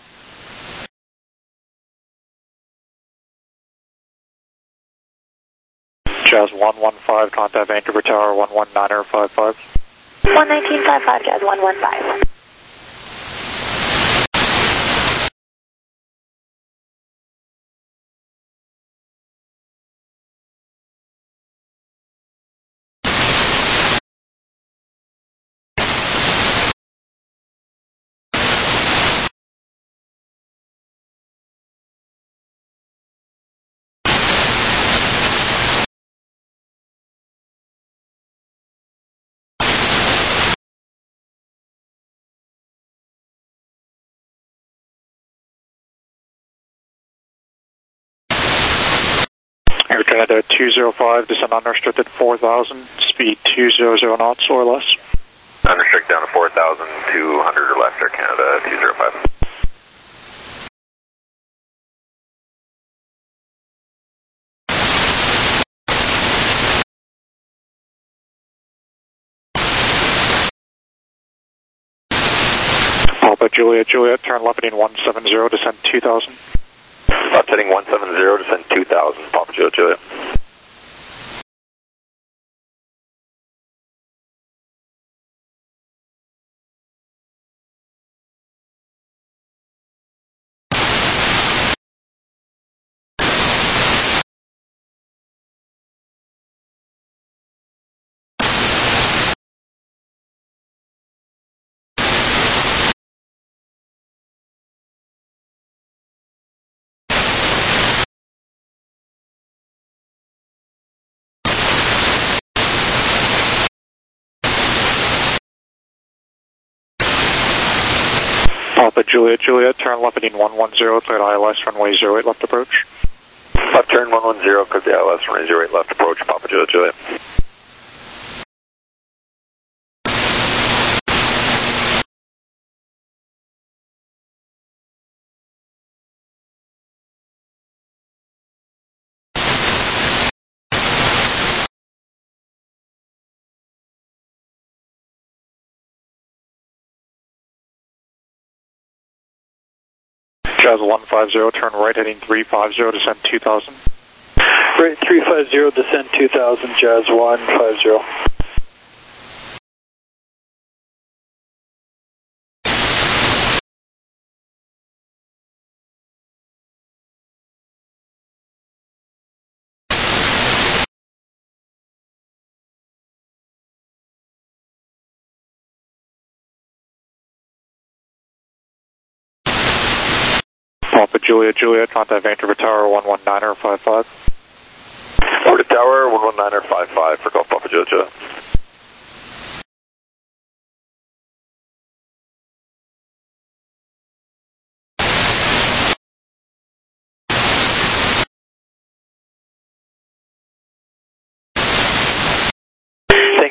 Jazz one one five, contact Vancouver Tower one one nine five five. one nineteen five five, Jazz one one five. Air Canada two zero five, descend unrestricted four thousand, speed two hundred knots or less. Unrestricted down to four thousand two hundred or less, Air Canada two zero five. Papa Juliet, Juliet, turn left heading one seventy, descend two thousand. Left heading one seventy, descend two thousand, Papa Juliet, Juliet. Papa Juliet, Juliet, turn left heading one one zero, cleared I L S, runway zero eight left approach. Left turn one one zero, cleared the I L S, runway zero eight left approach, Papa Juliet, Juliet. Jazz one five zero, turn right heading three five zero, descend two thousand. Right, three five zero, descend two thousand, Jazz one five zero. Papa Juliet, Juliet, contact Vancouver Tower one one nine five five. Over to Tower one one nine five five for Golf Papa Juliet, Juliet.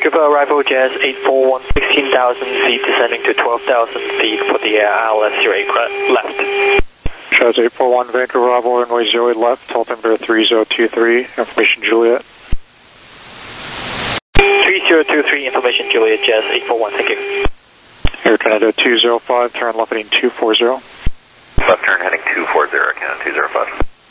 Vancouver arrival, Jazz eight four one, sixteen thousand feet, descending to twelve thousand feet for the uh, I L S zero eight left. Jazz eight four one, Vancouver arrival, runway zero eight left, altimeter three zero two three, information Juliet. three zero two three, information Juliet, Jazz eight four one, thank you. Air Canada two zero five, turn left heading two four zero. Left turn heading two four zero, Canada two zero five.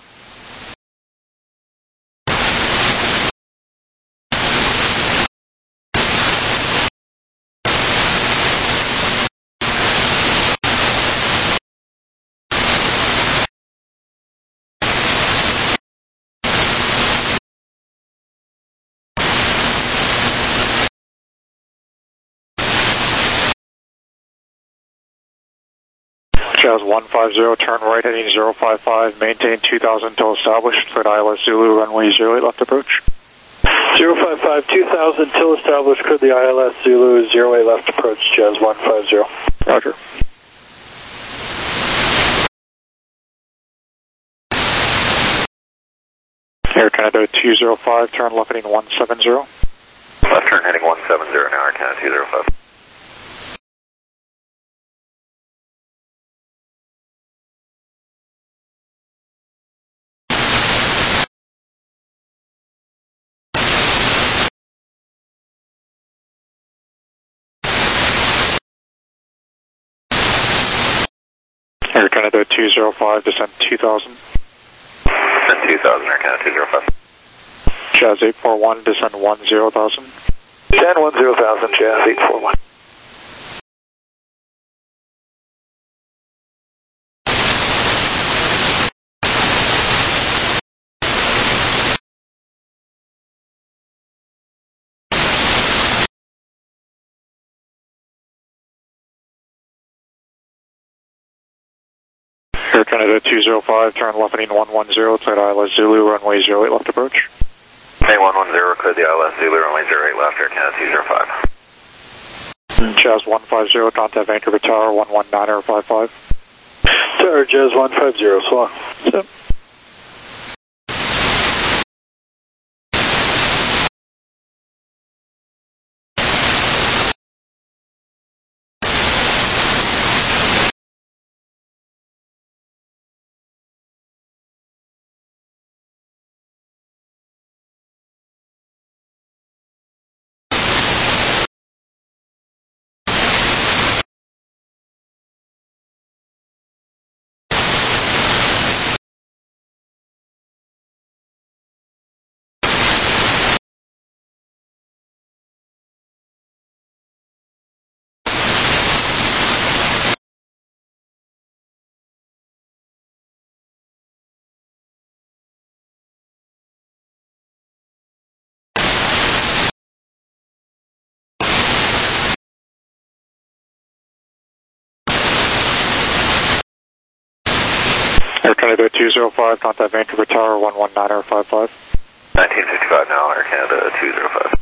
Jazz one five zero, turn right heading zero five five, maintain two thousand until established, cleared I L S Zulu, runway zero eight left approach. zero five five, two thousand till established, cleared the I L S Zulu, zero eight left approach, Jazz one five zero. Roger. Air Canada two zero five, turn left heading one seven zero. Left turn heading one seven zero now, Air Canada two zero five. Air Canada two zero five, descend two thousand. Descend two thousand, Air Canada two zero five. Jazz eight four one, descend one zero thousand. Descend one zero thousand, Jazz eight four one. Air Canada two zero five, turn left heading one one zero, cleared I L S Zulu, runway zero eight left approach. Hey, one one zero, cleared the I L S Zulu, runway zero eight left, Air Canada two zero five. Jazz one five zero, contact Vancouver Tower one one nine or five five. Tower, Jazz one five zero, so long. Yep. Air Canada two zero five, contact Vancouver Tower one one nine or five five. nineteen fifty-five now, Air Canada two zero five.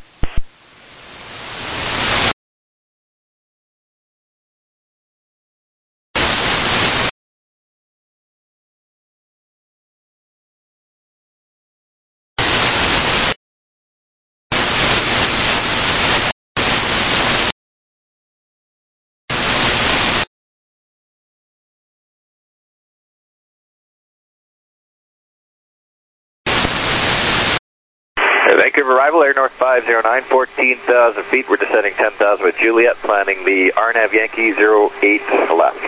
Vancouver arrival, Air North five zero nine, fourteen thousand feet. We're descending ten thousand with Juliet, planning the R N A V Yankee zero eight left.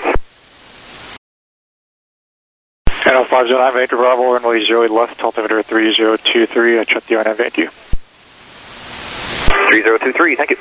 Air five zero nine, Vancouver arrival, runway zero eight left, altimeter three zero two three. I checked the R N A V Yankee. three zero two three, thank you.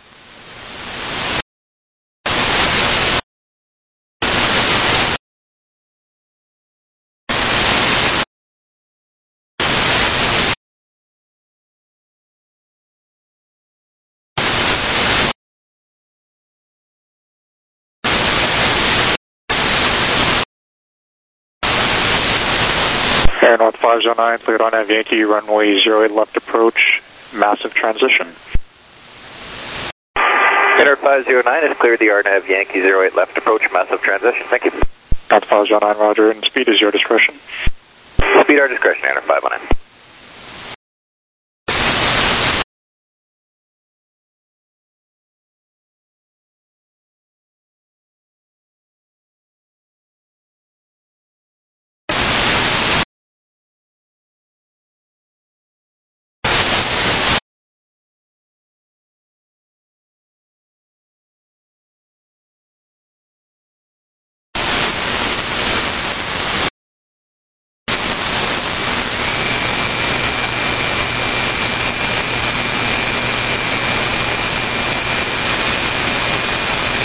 Air North five zero nine, cleared on N A V Yankee, runway zero eight left approach, massive transition. Air North five zero nine has cleared the R N A V Yankee zero eight left approach, massive transition, thank you. North five zero nine, roger, and speed is your discretion. Speed our discretion, Air North five one nine.